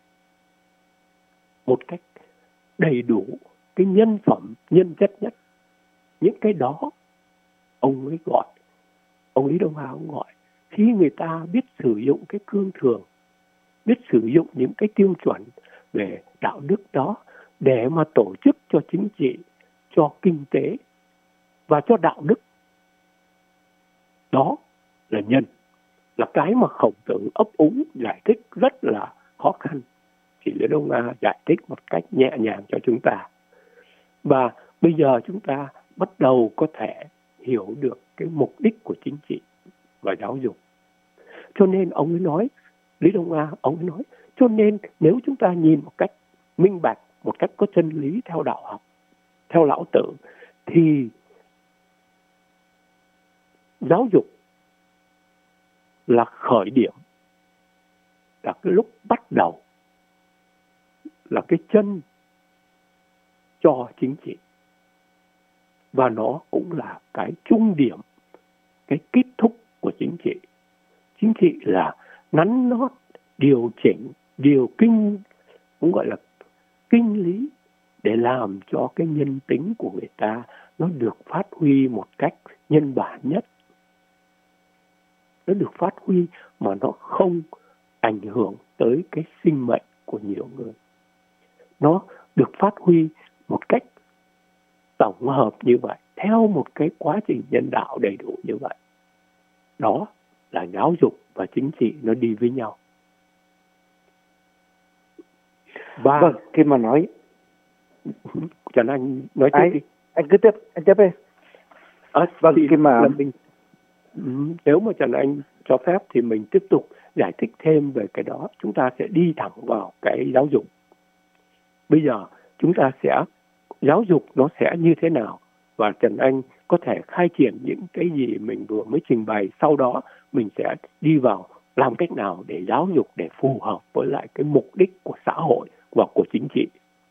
một cách đầy đủ cái nhân phẩm, nhân chất nhất. Những cái đó ông ấy gọi, ông Lý Đông A ông gọi, khi người ta biết sử dụng cái cương thường, biết sử dụng những cái tiêu chuẩn về đạo đức đó để mà tổ chức cho chính trị, cho kinh tế và cho đạo đức. Đó là nhân, là cái mà Khổng Tử ấp úng giải thích rất là khó khăn. Chỉ Lý Đông A giải thích một cách nhẹ nhàng cho chúng ta. Và bây giờ chúng ta bắt đầu có thể hiểu được cái mục đích của chính trị và giáo dục. Cho nên ông ấy nói, Lý Đông A ông ấy nói, cho nên nếu chúng ta nhìn một cách minh bạch, một cách có chân lý theo đạo học, theo Lão Tử, thì giáo dục là khởi điểm, là cái lúc bắt đầu, là cái chân cho chính trị. Và nó cũng là cái trung điểm, cái kết thúc của chính trị. Chính trị là nắn nót, điều chỉnh, cũng gọi là kinh lý, để làm cho cái nhân tính của người ta nó được phát huy một cách nhân bản nhất. Nó được phát huy mà nó không ảnh hưởng tới cái sinh mệnh của nhiều người. Nó được phát huy một cách tổng hợp như vậy, theo một cái quá trình nhân đạo đầy đủ như vậy. Đó là giáo dục và chính trị nó đi với nhau. Và khi mà nói Trần Anh nói tiếp đi. Anh cứ tiếp, anh tiếp đi. Vâng, khi mà nếu mà Trần Anh cho phép thì mình tiếp tục giải thích thêm về cái đó. Chúng ta sẽ đi thẳng vào cái giáo dục. Bây giờ chúng ta sẽ giáo dục nó sẽ như thế nào, và Trần Anh có thể khai triển những cái gì mình vừa mới trình bày. Sau đó mình sẽ đi vào làm cách nào để giáo dục để phù hợp với lại cái mục đích của xã hội và của chính trị.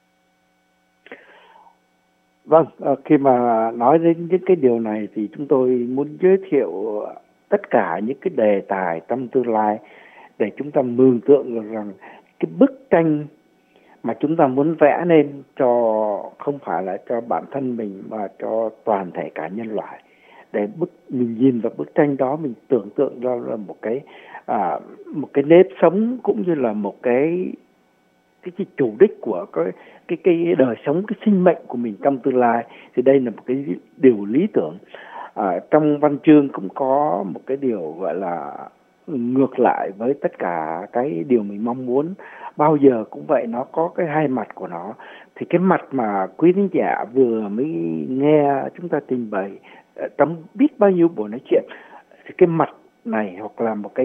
Vâng, khi mà nói đến những cái điều này thì chúng tôi muốn giới thiệu tất cả những cái đề tài trong tương lai để chúng ta mường tượng được rằng cái bức tranh mà chúng ta muốn vẽ nên cho không phải là cho bản thân mình mà cho toàn thể cả nhân loại. Để mình nhìn vào bức tranh đó, mình tưởng tượng ra là một cái nếp sống cũng như là một cái chủ đích của cái đời sống, cái sinh mệnh của mình trong tương lai. Thì đây là một cái điều lý tưởng. Trong văn chương cũng có một cái điều gọi là ngược lại với tất cả cái điều mình mong muốn. Bao giờ cũng vậy, nó có cái hai mặt của nó. Thì cái mặt mà quý thính giả vừa mới nghe chúng ta trình bày trong biết bao nhiêu buổi nói chuyện, thì cái mặt này hoặc là một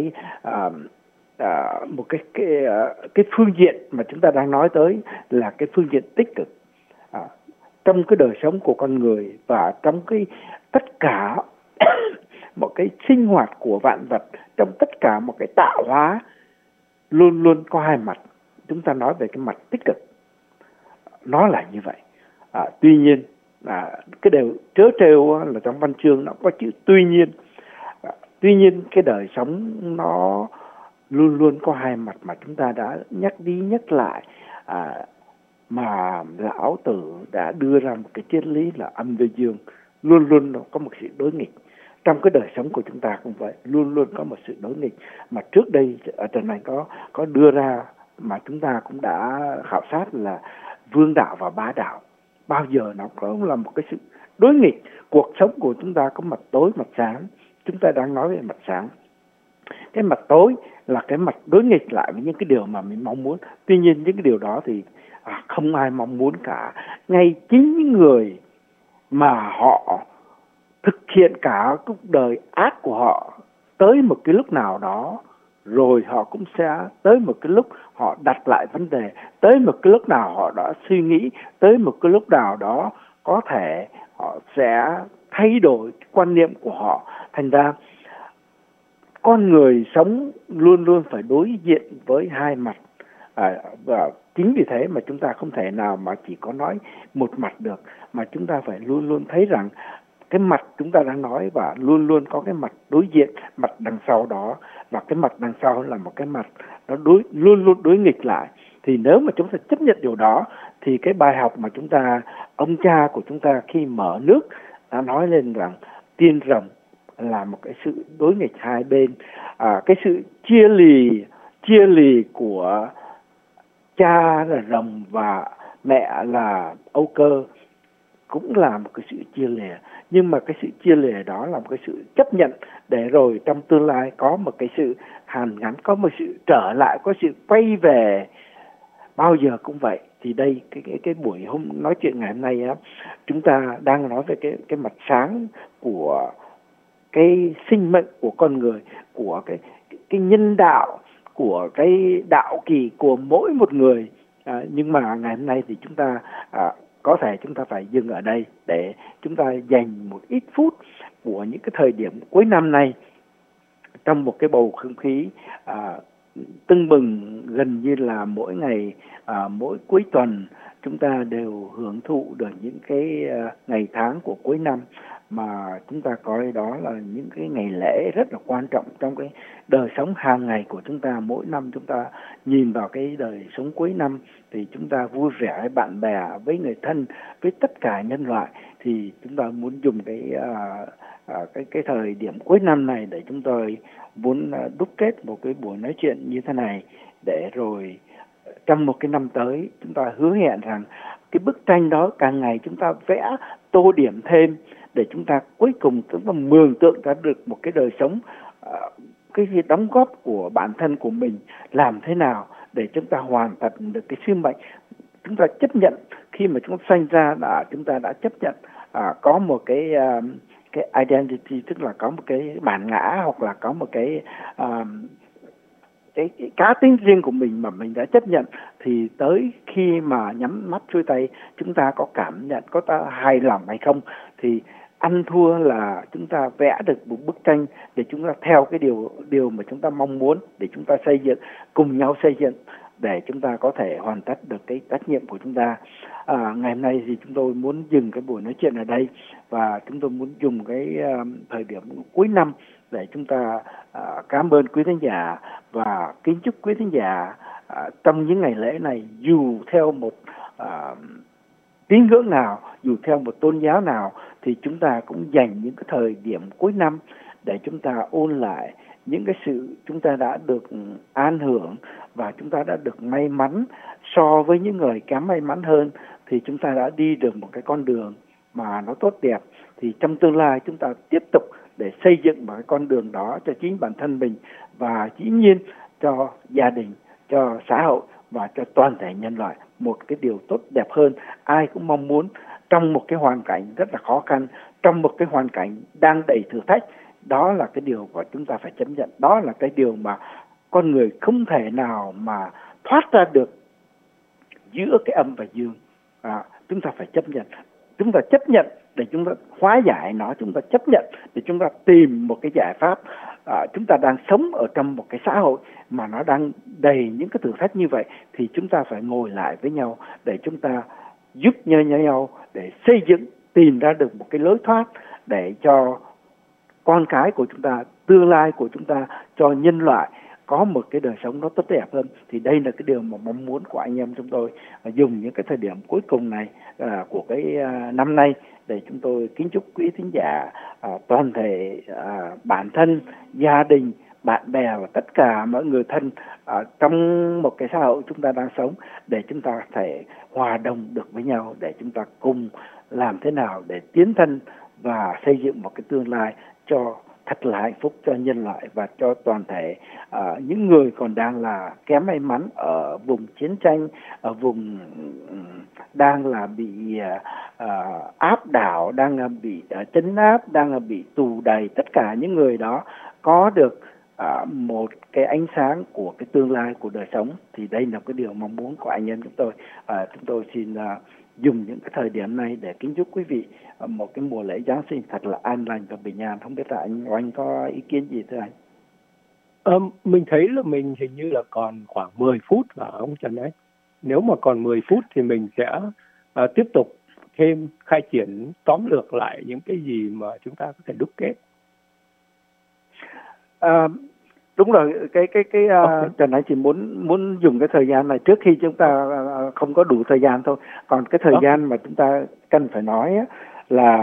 cái phương diện mà chúng ta đang nói tới là cái phương diện tích cực trong cái đời sống của con người và trong cái tất cả một cái sinh hoạt của vạn vật, trong tất cả một cái tạo hóa luôn luôn có hai mặt. Chúng ta nói về cái mặt tích cực, nó là như vậy. Tuy nhiên cái điều trớ trêu là trong văn chương nó có chữ tuy nhiên. Tuy nhiên cái đời sống nó luôn luôn có hai mặt mà chúng ta đã nhắc đi nhắc lại, mà lão tử đã đưa ra một cái triết lý là âm và dương. Luôn luôn nó có một sự đối nghịch. Trong cái đời sống của chúng ta cũng vậy, luôn luôn có một sự đối nghịch mà trước đây ở Trần Anh có đưa ra, mà chúng ta cũng đã khảo sát là vương đạo và bá đạo. Bao giờ nó có là một cái sự đối nghịch. Cuộc sống của chúng ta có mặt tối, mặt sáng. Chúng ta đang nói về mặt sáng. Cái mặt tối là cái mặt đối nghịch lại với những cái điều mà mình mong muốn. Tuy nhiên những cái điều đó thì không ai mong muốn cả. Ngay chính những người mà họ thực hiện cả cuộc đời ác của họ, tới một cái lúc nào đó rồi họ cũng sẽ tới một cái lúc họ đặt lại vấn đề, tới một cái lúc nào họ đã suy nghĩ, tới một cái lúc nào đó có thể họ sẽ thay đổi quan niệm của họ. Thành ra con người sống luôn luôn phải đối diện với hai mặt, và chính vì thế mà chúng ta không thể nào mà chỉ có nói một mặt được, mà chúng ta phải luôn luôn thấy rằng cái mặt chúng ta đang nói và luôn luôn có cái mặt đối diện, mặt đằng sau đó, và cái mặt đằng sau là một cái mặt nó luôn luôn đối nghịch lại. Thì nếu mà chúng ta chấp nhận điều đó thì cái bài học mà ông cha của chúng ta khi mở nước đã nói lên rằng tiên rồng là một cái sự đối nghịch hai bên, cái sự chia lì của cha là rồng và mẹ là âu cơ cũng là một cái sự chia lìa. Nhưng mà cái sự chia lìa đó là một cái sự chấp nhận để rồi trong tương lai có một cái sự hàn gắn, có một sự trở lại, có sự quay về. Bao giờ cũng vậy. Thì đây cái buổi nói chuyện ngày hôm nay chúng ta đang nói về cái mặt sáng của cái sinh mệnh của con người, của cái nhân đạo, của cái đạo kỳ của mỗi một người. Nhưng mà ngày hôm nay thì chúng ta có thể chúng ta phải dừng ở đây để chúng ta dành một ít phút của những cái thời điểm cuối năm này, trong một cái bầu không khí tưng bừng, gần như là mỗi ngày, mỗi cuối tuần chúng ta đều hưởng thụ được những cái ngày tháng của cuối năm mà chúng ta coi đó là những cái ngày lễ rất là quan trọng trong cái đời sống hàng ngày của chúng ta. Mỗi năm chúng ta nhìn vào cái đời sống cuối năm thì chúng ta vui vẻ với bạn bè, với người thân, với tất cả nhân loại. Thì chúng ta muốn dùng cái thời điểm cuối năm này để chúng tôi muốn đúc kết một cái buổi nói chuyện như thế này, để rồi trong một cái năm tới chúng ta hứa hẹn rằng cái bức tranh đó càng ngày chúng ta vẽ tô điểm thêm, để chúng ta cuối cùng chúng ta mường tượng ra được một cái đời sống, cái đóng góp của bản thân của mình làm thế nào để chúng ta hoàn thành được cái sứ mệnh chúng ta chấp nhận khi mà chúng ta sinh ra là chúng ta đã chấp nhận có một cái identity, tức là có một cái bản ngã, hoặc là có một cái cá tính riêng của mình mà mình đã chấp nhận, thì tới khi mà nhắm mắt xuôi tay chúng ta có cảm nhận, có ta hài lòng hay không, thì ăn thua là chúng ta vẽ được một bức tranh để chúng ta theo cái điều mà chúng ta mong muốn, để chúng ta xây dựng, cùng nhau xây dựng, để chúng ta có thể hoàn tất được cái trách nhiệm của chúng ta. Ngày hôm nay thì chúng tôi muốn dừng cái buổi nói chuyện ở đây, và chúng tôi muốn dùng cái thời điểm cuối năm để chúng ta cảm ơn quý thính giả và kính chúc quý thính giả trong những ngày lễ này, dù theo một tín ngưỡng nào, dù theo một tôn giáo nào, thì chúng ta cũng dành những cái thời điểm cuối năm để chúng ta ôn lại những cái sự chúng ta đã được an hưởng và chúng ta đã được may mắn so với những người kém may mắn hơn, thì chúng ta đã đi được một cái con đường mà nó tốt đẹp. Thì trong tương lai chúng ta tiếp tục để xây dựng một cái con đường đó cho chính bản thân mình, và dĩ nhiên cho gia đình, cho xã hội và cho toàn thể nhân loại một cái điều tốt đẹp hơn. Ai cũng mong muốn trong một cái hoàn cảnh rất là khó khăn, trong một cái hoàn cảnh đang đầy thử thách, đó là cái điều mà chúng ta phải chấp nhận, đó là cái điều mà con người không thể nào mà thoát ra được giữa cái âm và dương. Chúng ta phải chấp nhận, chúng ta chấp nhận để chúng ta hóa giải nó, chúng ta chấp nhận để chúng ta tìm một cái giải pháp. Chúng ta đang sống ở trong một cái xã hội mà nó đang đầy những cái thử thách như vậy, thì chúng ta phải ngồi lại với nhau để chúng ta giúp nhau để xây dựng, tìm ra được một cái lối thoát để cho con cái của chúng ta, tương lai của chúng ta, cho nhân loại có một cái đời sống nó tốt đẹp hơn. Thì đây là cái điều mà mong muốn của anh em chúng tôi, dùng những cái thời điểm cuối cùng này của cái năm nay để chúng tôi kính chúc quý thính giả, toàn thể bản thân, gia đình, bạn bè và tất cả mọi người thân trong một cái xã hội chúng ta đang sống, để chúng ta thể hòa đồng được với nhau, để chúng ta cùng làm thế nào để tiến thân và xây dựng một cái tương lai cho thật là hạnh phúc cho nhân loại và cho toàn thể những người còn đang là kém may mắn ở vùng chiến tranh, ở vùng đang là bị áp đảo, đang là bị trấn áp, đang là bị tù đầy. Tất cả những người đó có được một cái ánh sáng của cái tương lai của đời sống, thì đây là cái điều mong muốn của anh em chúng tôi. Chúng tôi xin dùng những cái thời điểm này để kính chúc quý vị một cái mùa lễ Giáng sinh thật là an lành và bình an. Không biết là anh Oanh có ý kiến gì thưa anh? Mình thấy là mình hình như là còn khoảng 10 phút là ông Trần ấy. Nếu mà còn 10 phút thì mình sẽ tiếp tục thêm khai triển tóm lược lại những cái gì mà chúng ta có thể đúc kết. Đúng rồi, cái Trần Anh chỉ muốn dùng cái thời gian này trước khi chúng ta không có đủ thời gian thôi. Còn cái thời gian mà chúng ta cần phải nói là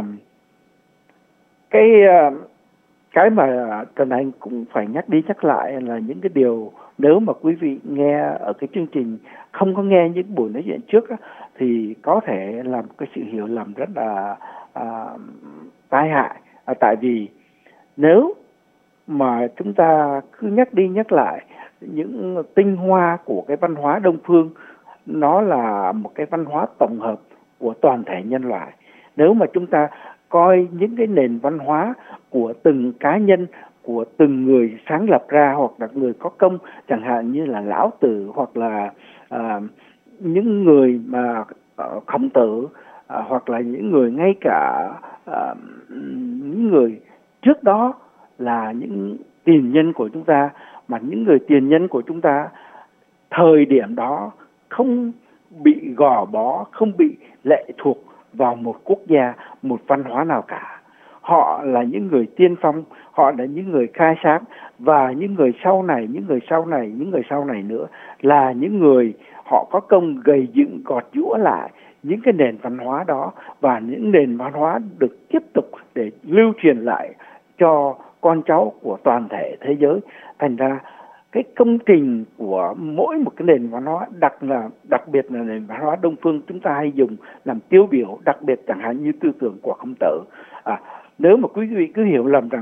cái mà Trần Anh cũng phải nhắc đi nhắc lại là những cái điều, nếu mà quý vị nghe ở cái chương trình không có nghe những buổi nói chuyện trước thì có thể làm cái sự hiểu lầm rất là tai hại. Tại vì nếu mà chúng ta cứ nhắc đi nhắc lại những tinh hoa của cái văn hóa Đông phương, nó là một cái văn hóa tổng hợp của toàn thể nhân loại. Nếu mà chúng ta coi những cái nền văn hóa của từng cá nhân, của từng người sáng lập ra, hoặc là người có công, chẳng hạn như là Lão Tử, hoặc là những người mà Khổng Tử, hoặc là những người, ngay cả những người trước đó là những tiền nhân của chúng ta, mà những người tiền nhân của chúng ta thời điểm đó không bị gò bó, không bị lệ thuộc vào một quốc gia, một văn hóa nào cả. Họ là những người tiên phong, họ là những người khai sáng, và những người sau này, những người sau này nữa là những người họ có công gầy dựng, gọt giũa lại những cái nền văn hóa đó, và những nền văn hóa được tiếp tục để lưu truyền lại cho con cháu của toàn thể thế giới. Thành ra cái công trình của mỗi một cái nền văn hóa, đặc biệt là nền văn hóa Đông phương chúng ta hay dùng làm tiêu biểu, đặc biệt chẳng hạn như tư tưởng của Khổng Tử. Nếu mà quý vị cứ hiểu lầm rằng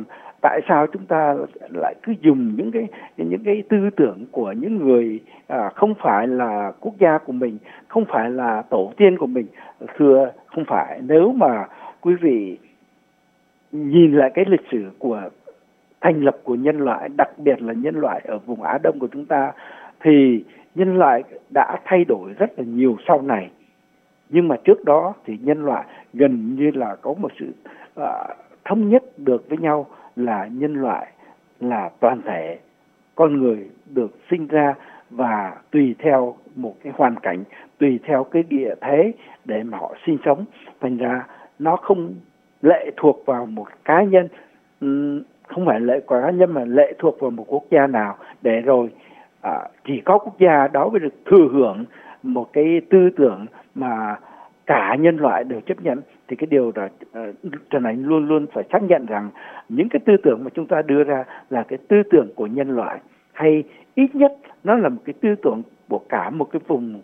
tại sao chúng ta lại cứ dùng những cái tư tưởng của những người không phải là quốc gia của mình, không phải là tổ tiên của mình? Thưa, không phải. Nếu mà quý vị nhìn lại cái lịch sử của thành lập của nhân loại, đặc biệt là nhân loại ở vùng Á Đông của chúng ta, thì nhân loại đã thay đổi rất là nhiều sau này. Nhưng mà trước đó thì nhân loại gần như là có một sự thống nhất được với nhau là nhân loại là toàn thể. Con người được sinh ra và tùy theo một cái hoàn cảnh, tùy theo cái địa thế để mà họ sinh sống. Thành ra nó không lệ thuộc vào một cá nhân, không phải lệ cá nhân mà lệ thuộc vào một quốc gia nào, để rồi chỉ có quốc gia đó mới được thừa hưởng một cái tư tưởng mà cả nhân loại đều chấp nhận. Thì cái điều đó Trần Ánh luôn luôn phải xác nhận rằng những cái tư tưởng mà chúng ta đưa ra là cái tư tưởng của nhân loại, hay ít nhất nó là một cái tư tưởng của cả một cái vùng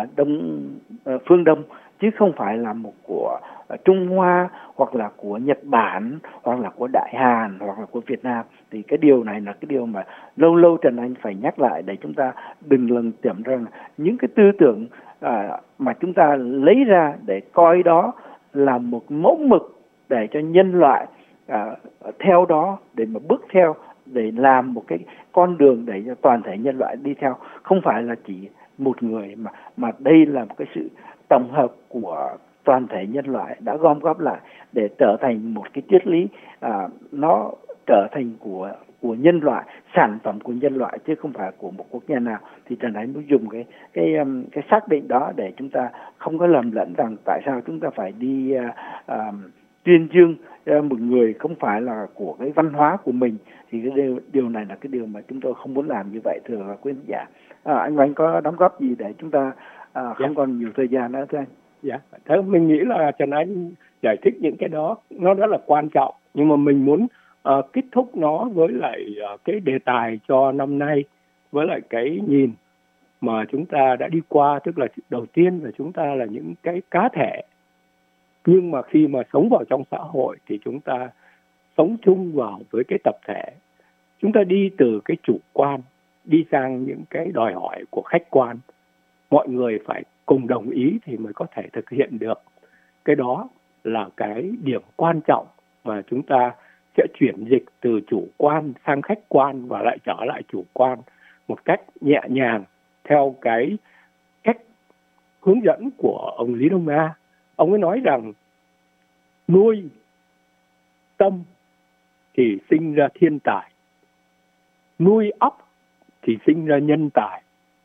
phương Đông, chứ không phải là một của Trung Hoa hoặc là của Nhật Bản hoặc là của Đại Hàn hoặc là của Việt Nam. Thì cái điều này là cái điều mà lâu lâu Trần Anh phải nhắc lại để chúng ta đừng lầm tưởng rằng những cái tư tưởng mà chúng ta lấy ra để coi đó là một mẫu mực để cho nhân loại theo đó, để mà bước theo, để làm một cái con đường để cho toàn thể nhân loại đi theo. Không phải là chỉ một người, mà đây là một cái sự tổng hợp của toàn thể nhân loại đã gom góp lại để trở thành một cái triết lý, nó trở thành của nhân loại, sản phẩm của nhân loại chứ không phải của một quốc gia nào. Thì Trần Ánh muốn dùng cái xác định đó để chúng ta không có lầm lẫn rằng tại sao chúng ta phải đi tuyên dương một người không phải là của cái văn hóa của mình. Thì cái điều này là cái điều mà chúng tôi không muốn làm như vậy, thưa quý khán giả. Anh Oanh có đóng góp gì để chúng ta không còn nhiều thời gian nữa thưa anh? Dạ, thế mình nghĩ là Trần Anh giải thích những cái đó nó rất là quan trọng, nhưng mà mình muốn kết thúc nó với lại cái đề tài cho năm nay, với lại cái nhìn mà chúng ta đã đi qua. Tức là đầu tiên là chúng ta là những cái cá thể, nhưng mà khi mà sống vào trong xã hội thì chúng ta sống chung vào với cái tập thể. Chúng ta đi từ cái chủ quan đi sang những cái đòi hỏi của khách quan. Mọi người phải cùng đồng ý thì mới có thể thực hiện được. Cái đó là cái điểm quan trọng mà chúng ta sẽ chuyển dịch từ chủ quan sang khách quan và lại trở lại chủ quan một cách nhẹ nhàng theo cái cách hướng dẫn của ông Lý Đông A. Ông ấy nói rằng nuôi tâm thì sinh ra thiên tài, nuôi óc thì sinh ra nhân tài,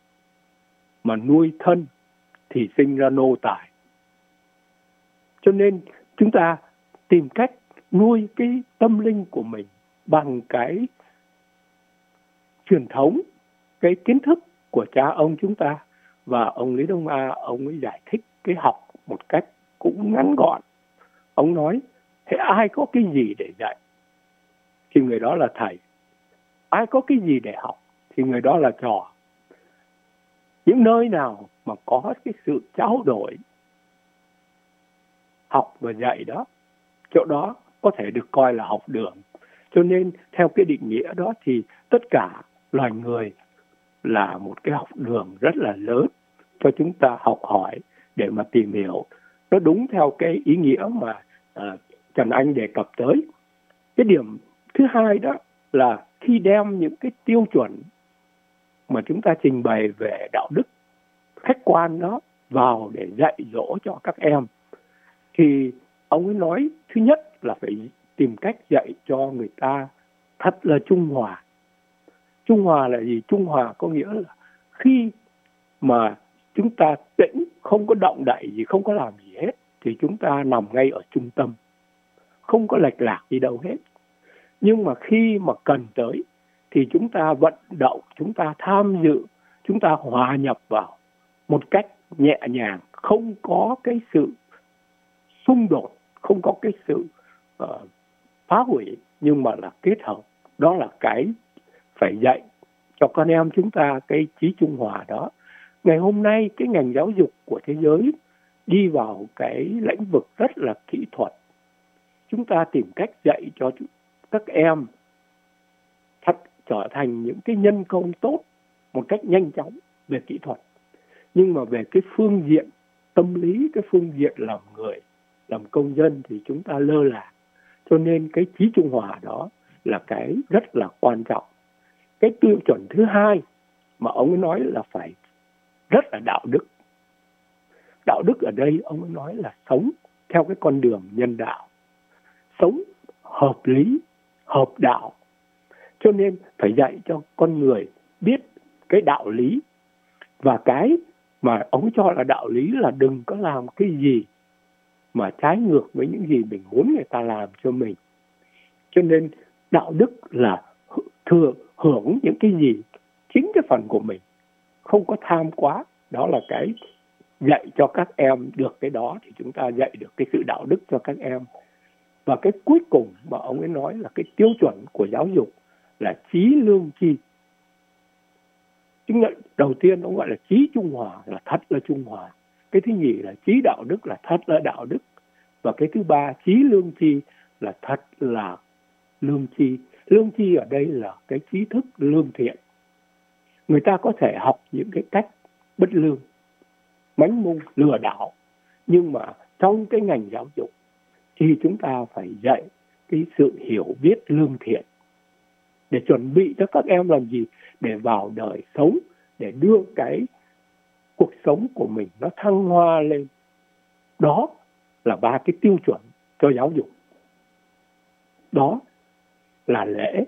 mà nuôi thân thì sinh ra nô tài. Cho nên chúng ta tìm cách nuôi cái tâm linh của mình bằng cái truyền thống, cái kiến thức của cha ông chúng ta. Và ông Lý Đông A, ông ấy giải thích cái học một cách cũng ngắn gọn. Ông nói, thế ai có cái gì để dạy thì người đó là thầy, ai có cái gì để học thì người đó là trò. Những nơi nào mà có cái sự trao đổi học và dạy đó, chỗ đó có thể được coi là học đường. Cho nên theo cái định nghĩa đó thì tất cả loài người là một cái học đường rất là lớn cho chúng ta học hỏi để mà tìm hiểu. Nó đúng theo cái ý nghĩa mà Trần Anh đề cập tới. Cái điểm thứ hai đó là khi đem những cái tiêu chuẩn mà chúng ta trình bày về đạo đức khách quan đó vào để dạy dỗ cho các em, thì ông ấy nói thứ nhất là phải tìm cách dạy cho người ta thật là trung hòa. Trung hòa là gì? Trung hòa có nghĩa là khi mà chúng ta tĩnh, không có động đậy gì, không có làm gì hết, thì chúng ta nằm ngay ở trung tâm, không có lệch lạc gì đâu hết. Nhưng mà khi mà cần tới thì chúng ta vận động, chúng ta tham dự, chúng ta hòa nhập vào một cách nhẹ nhàng, không có cái sự xung đột, không có cái sự phá hủy, nhưng mà là kết hợp. Đó là cái phải dạy cho con em chúng ta cái trí trung hòa đó. Ngày hôm nay cái ngành giáo dục của thế giới đi vào cái lĩnh vực rất là kỹ thuật. Chúng ta tìm cách dạy cho các em trở thành những cái nhân công tốt một cách nhanh chóng về kỹ thuật, nhưng mà về cái phương diện tâm lý, cái phương diện làm người, làm công dân thì chúng ta lơ là. Cho nên cái chí trung hòa đó là cái rất là quan trọng. Cái tiêu chuẩn thứ hai mà ông ấy nói là phải rất là đạo đức. Đạo đức ở đây ông ấy nói là sống theo cái con đường nhân đạo, sống hợp lý, hợp đạo. Cho nên phải dạy cho con người biết cái đạo lý, và cái mà ông cho là đạo lý là đừng có làm cái gì mà trái ngược với những gì mình muốn người ta làm cho mình. Cho nên đạo đức là thừa hưởng những cái gì chính cái phần của mình, không có tham quá. Đó là cái dạy cho các em được cái đó thì chúng ta dạy được cái sự đạo đức cho các em. Và cái cuối cùng mà ông ấy nói là cái tiêu chuẩn của giáo dục là trí lương tri. Chứng nhận đầu tiên ông gọi là trí trung hòa, là thật là trung hòa. Cái thứ nhì là trí đạo đức, là thật là đạo đức. Và cái thứ ba, trí lương tri, là thật là lương tri. Lương tri ở đây là cái trí thức lương thiện. Người ta có thể học những cái cách bất lương, mánh mung, lừa đảo, nhưng mà trong cái ngành giáo dục thì chúng ta phải dạy cái sự hiểu biết lương thiện để chuẩn bị cho các em làm gì? Để vào đời sống, để đưa cái cuộc sống của mình nó thăng hoa lên. Đó là ba cái tiêu chuẩn cho giáo dục. Đó là lễ.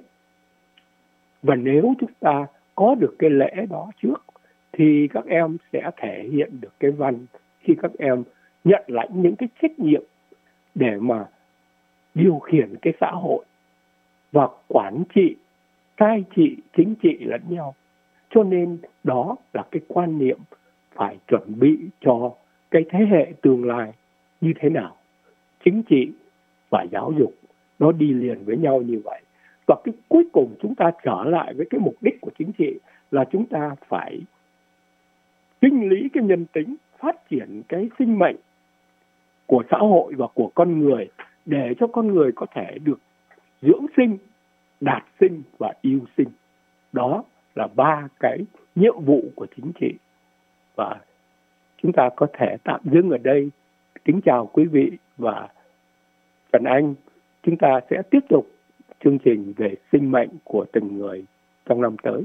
Và nếu chúng ta có được cái lễ đó trước thì các em sẽ thể hiện được cái văn khi các em nhận lãnh những cái trách nhiệm để mà điều khiển cái xã hội và quản trị, cai trị, chính trị lẫn nhau. Cho nên đó là cái quan niệm phải chuẩn bị cho cái thế hệ tương lai như thế nào. Chính trị và giáo dục nó đi liền với nhau như vậy. Và cái cuối cùng chúng ta trở lại với cái mục đích của chính trị là chúng ta phải sinh lý cái nhân tính, phát triển cái sinh mệnh của xã hội và của con người để cho con người có thể được dưỡng sinh, đạt sinh và yêu sinh. Đó là ba cái nhiệm vụ của chính trị. Và chúng ta có thể tạm dừng ở đây. Kính chào quý vị và Trần Anh. Chúng ta sẽ tiếp tục chương trình về sinh mệnh của từng người trong năm tới.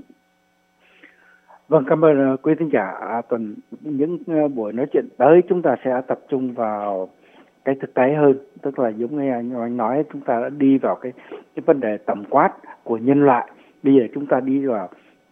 Vâng, cảm ơn quý thính giả. Tuần những buổi nói chuyện tới chúng ta sẽ tập trung vào cái thực tế hơn, tức là giống như anh nói, chúng ta đã đi vào cái vấn đề tổng quát của nhân loại. Bây giờ chúng ta đi vào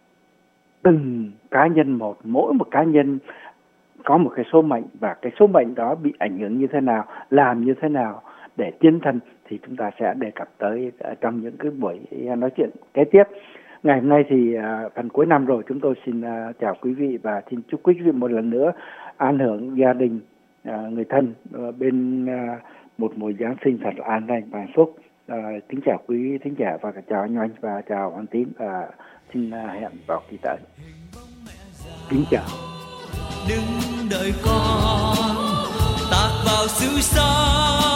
từng cá nhân một, mỗi một cá nhân có một cái số mệnh, và cái số mệnh đó bị ảnh hưởng như thế nào, làm như thế nào để tiến thân thì chúng ta sẽ đề cập tới trong những cái buổi nói chuyện kế tiếp. Ngày hôm nay thì phần cuối năm rồi, chúng tôi xin chào quý vị và xin chúc quý vị một lần nữa an hưởng gia đình, người thân bên một mùa Giáng sinh thật là an lành và hạnh phúc. Kính chào quý thính giả và chào anh Oanh và chào anh Tín, và xin hẹn vào kỳ tới. Kính chào. Đừng đợi con tạt vào xứ xa.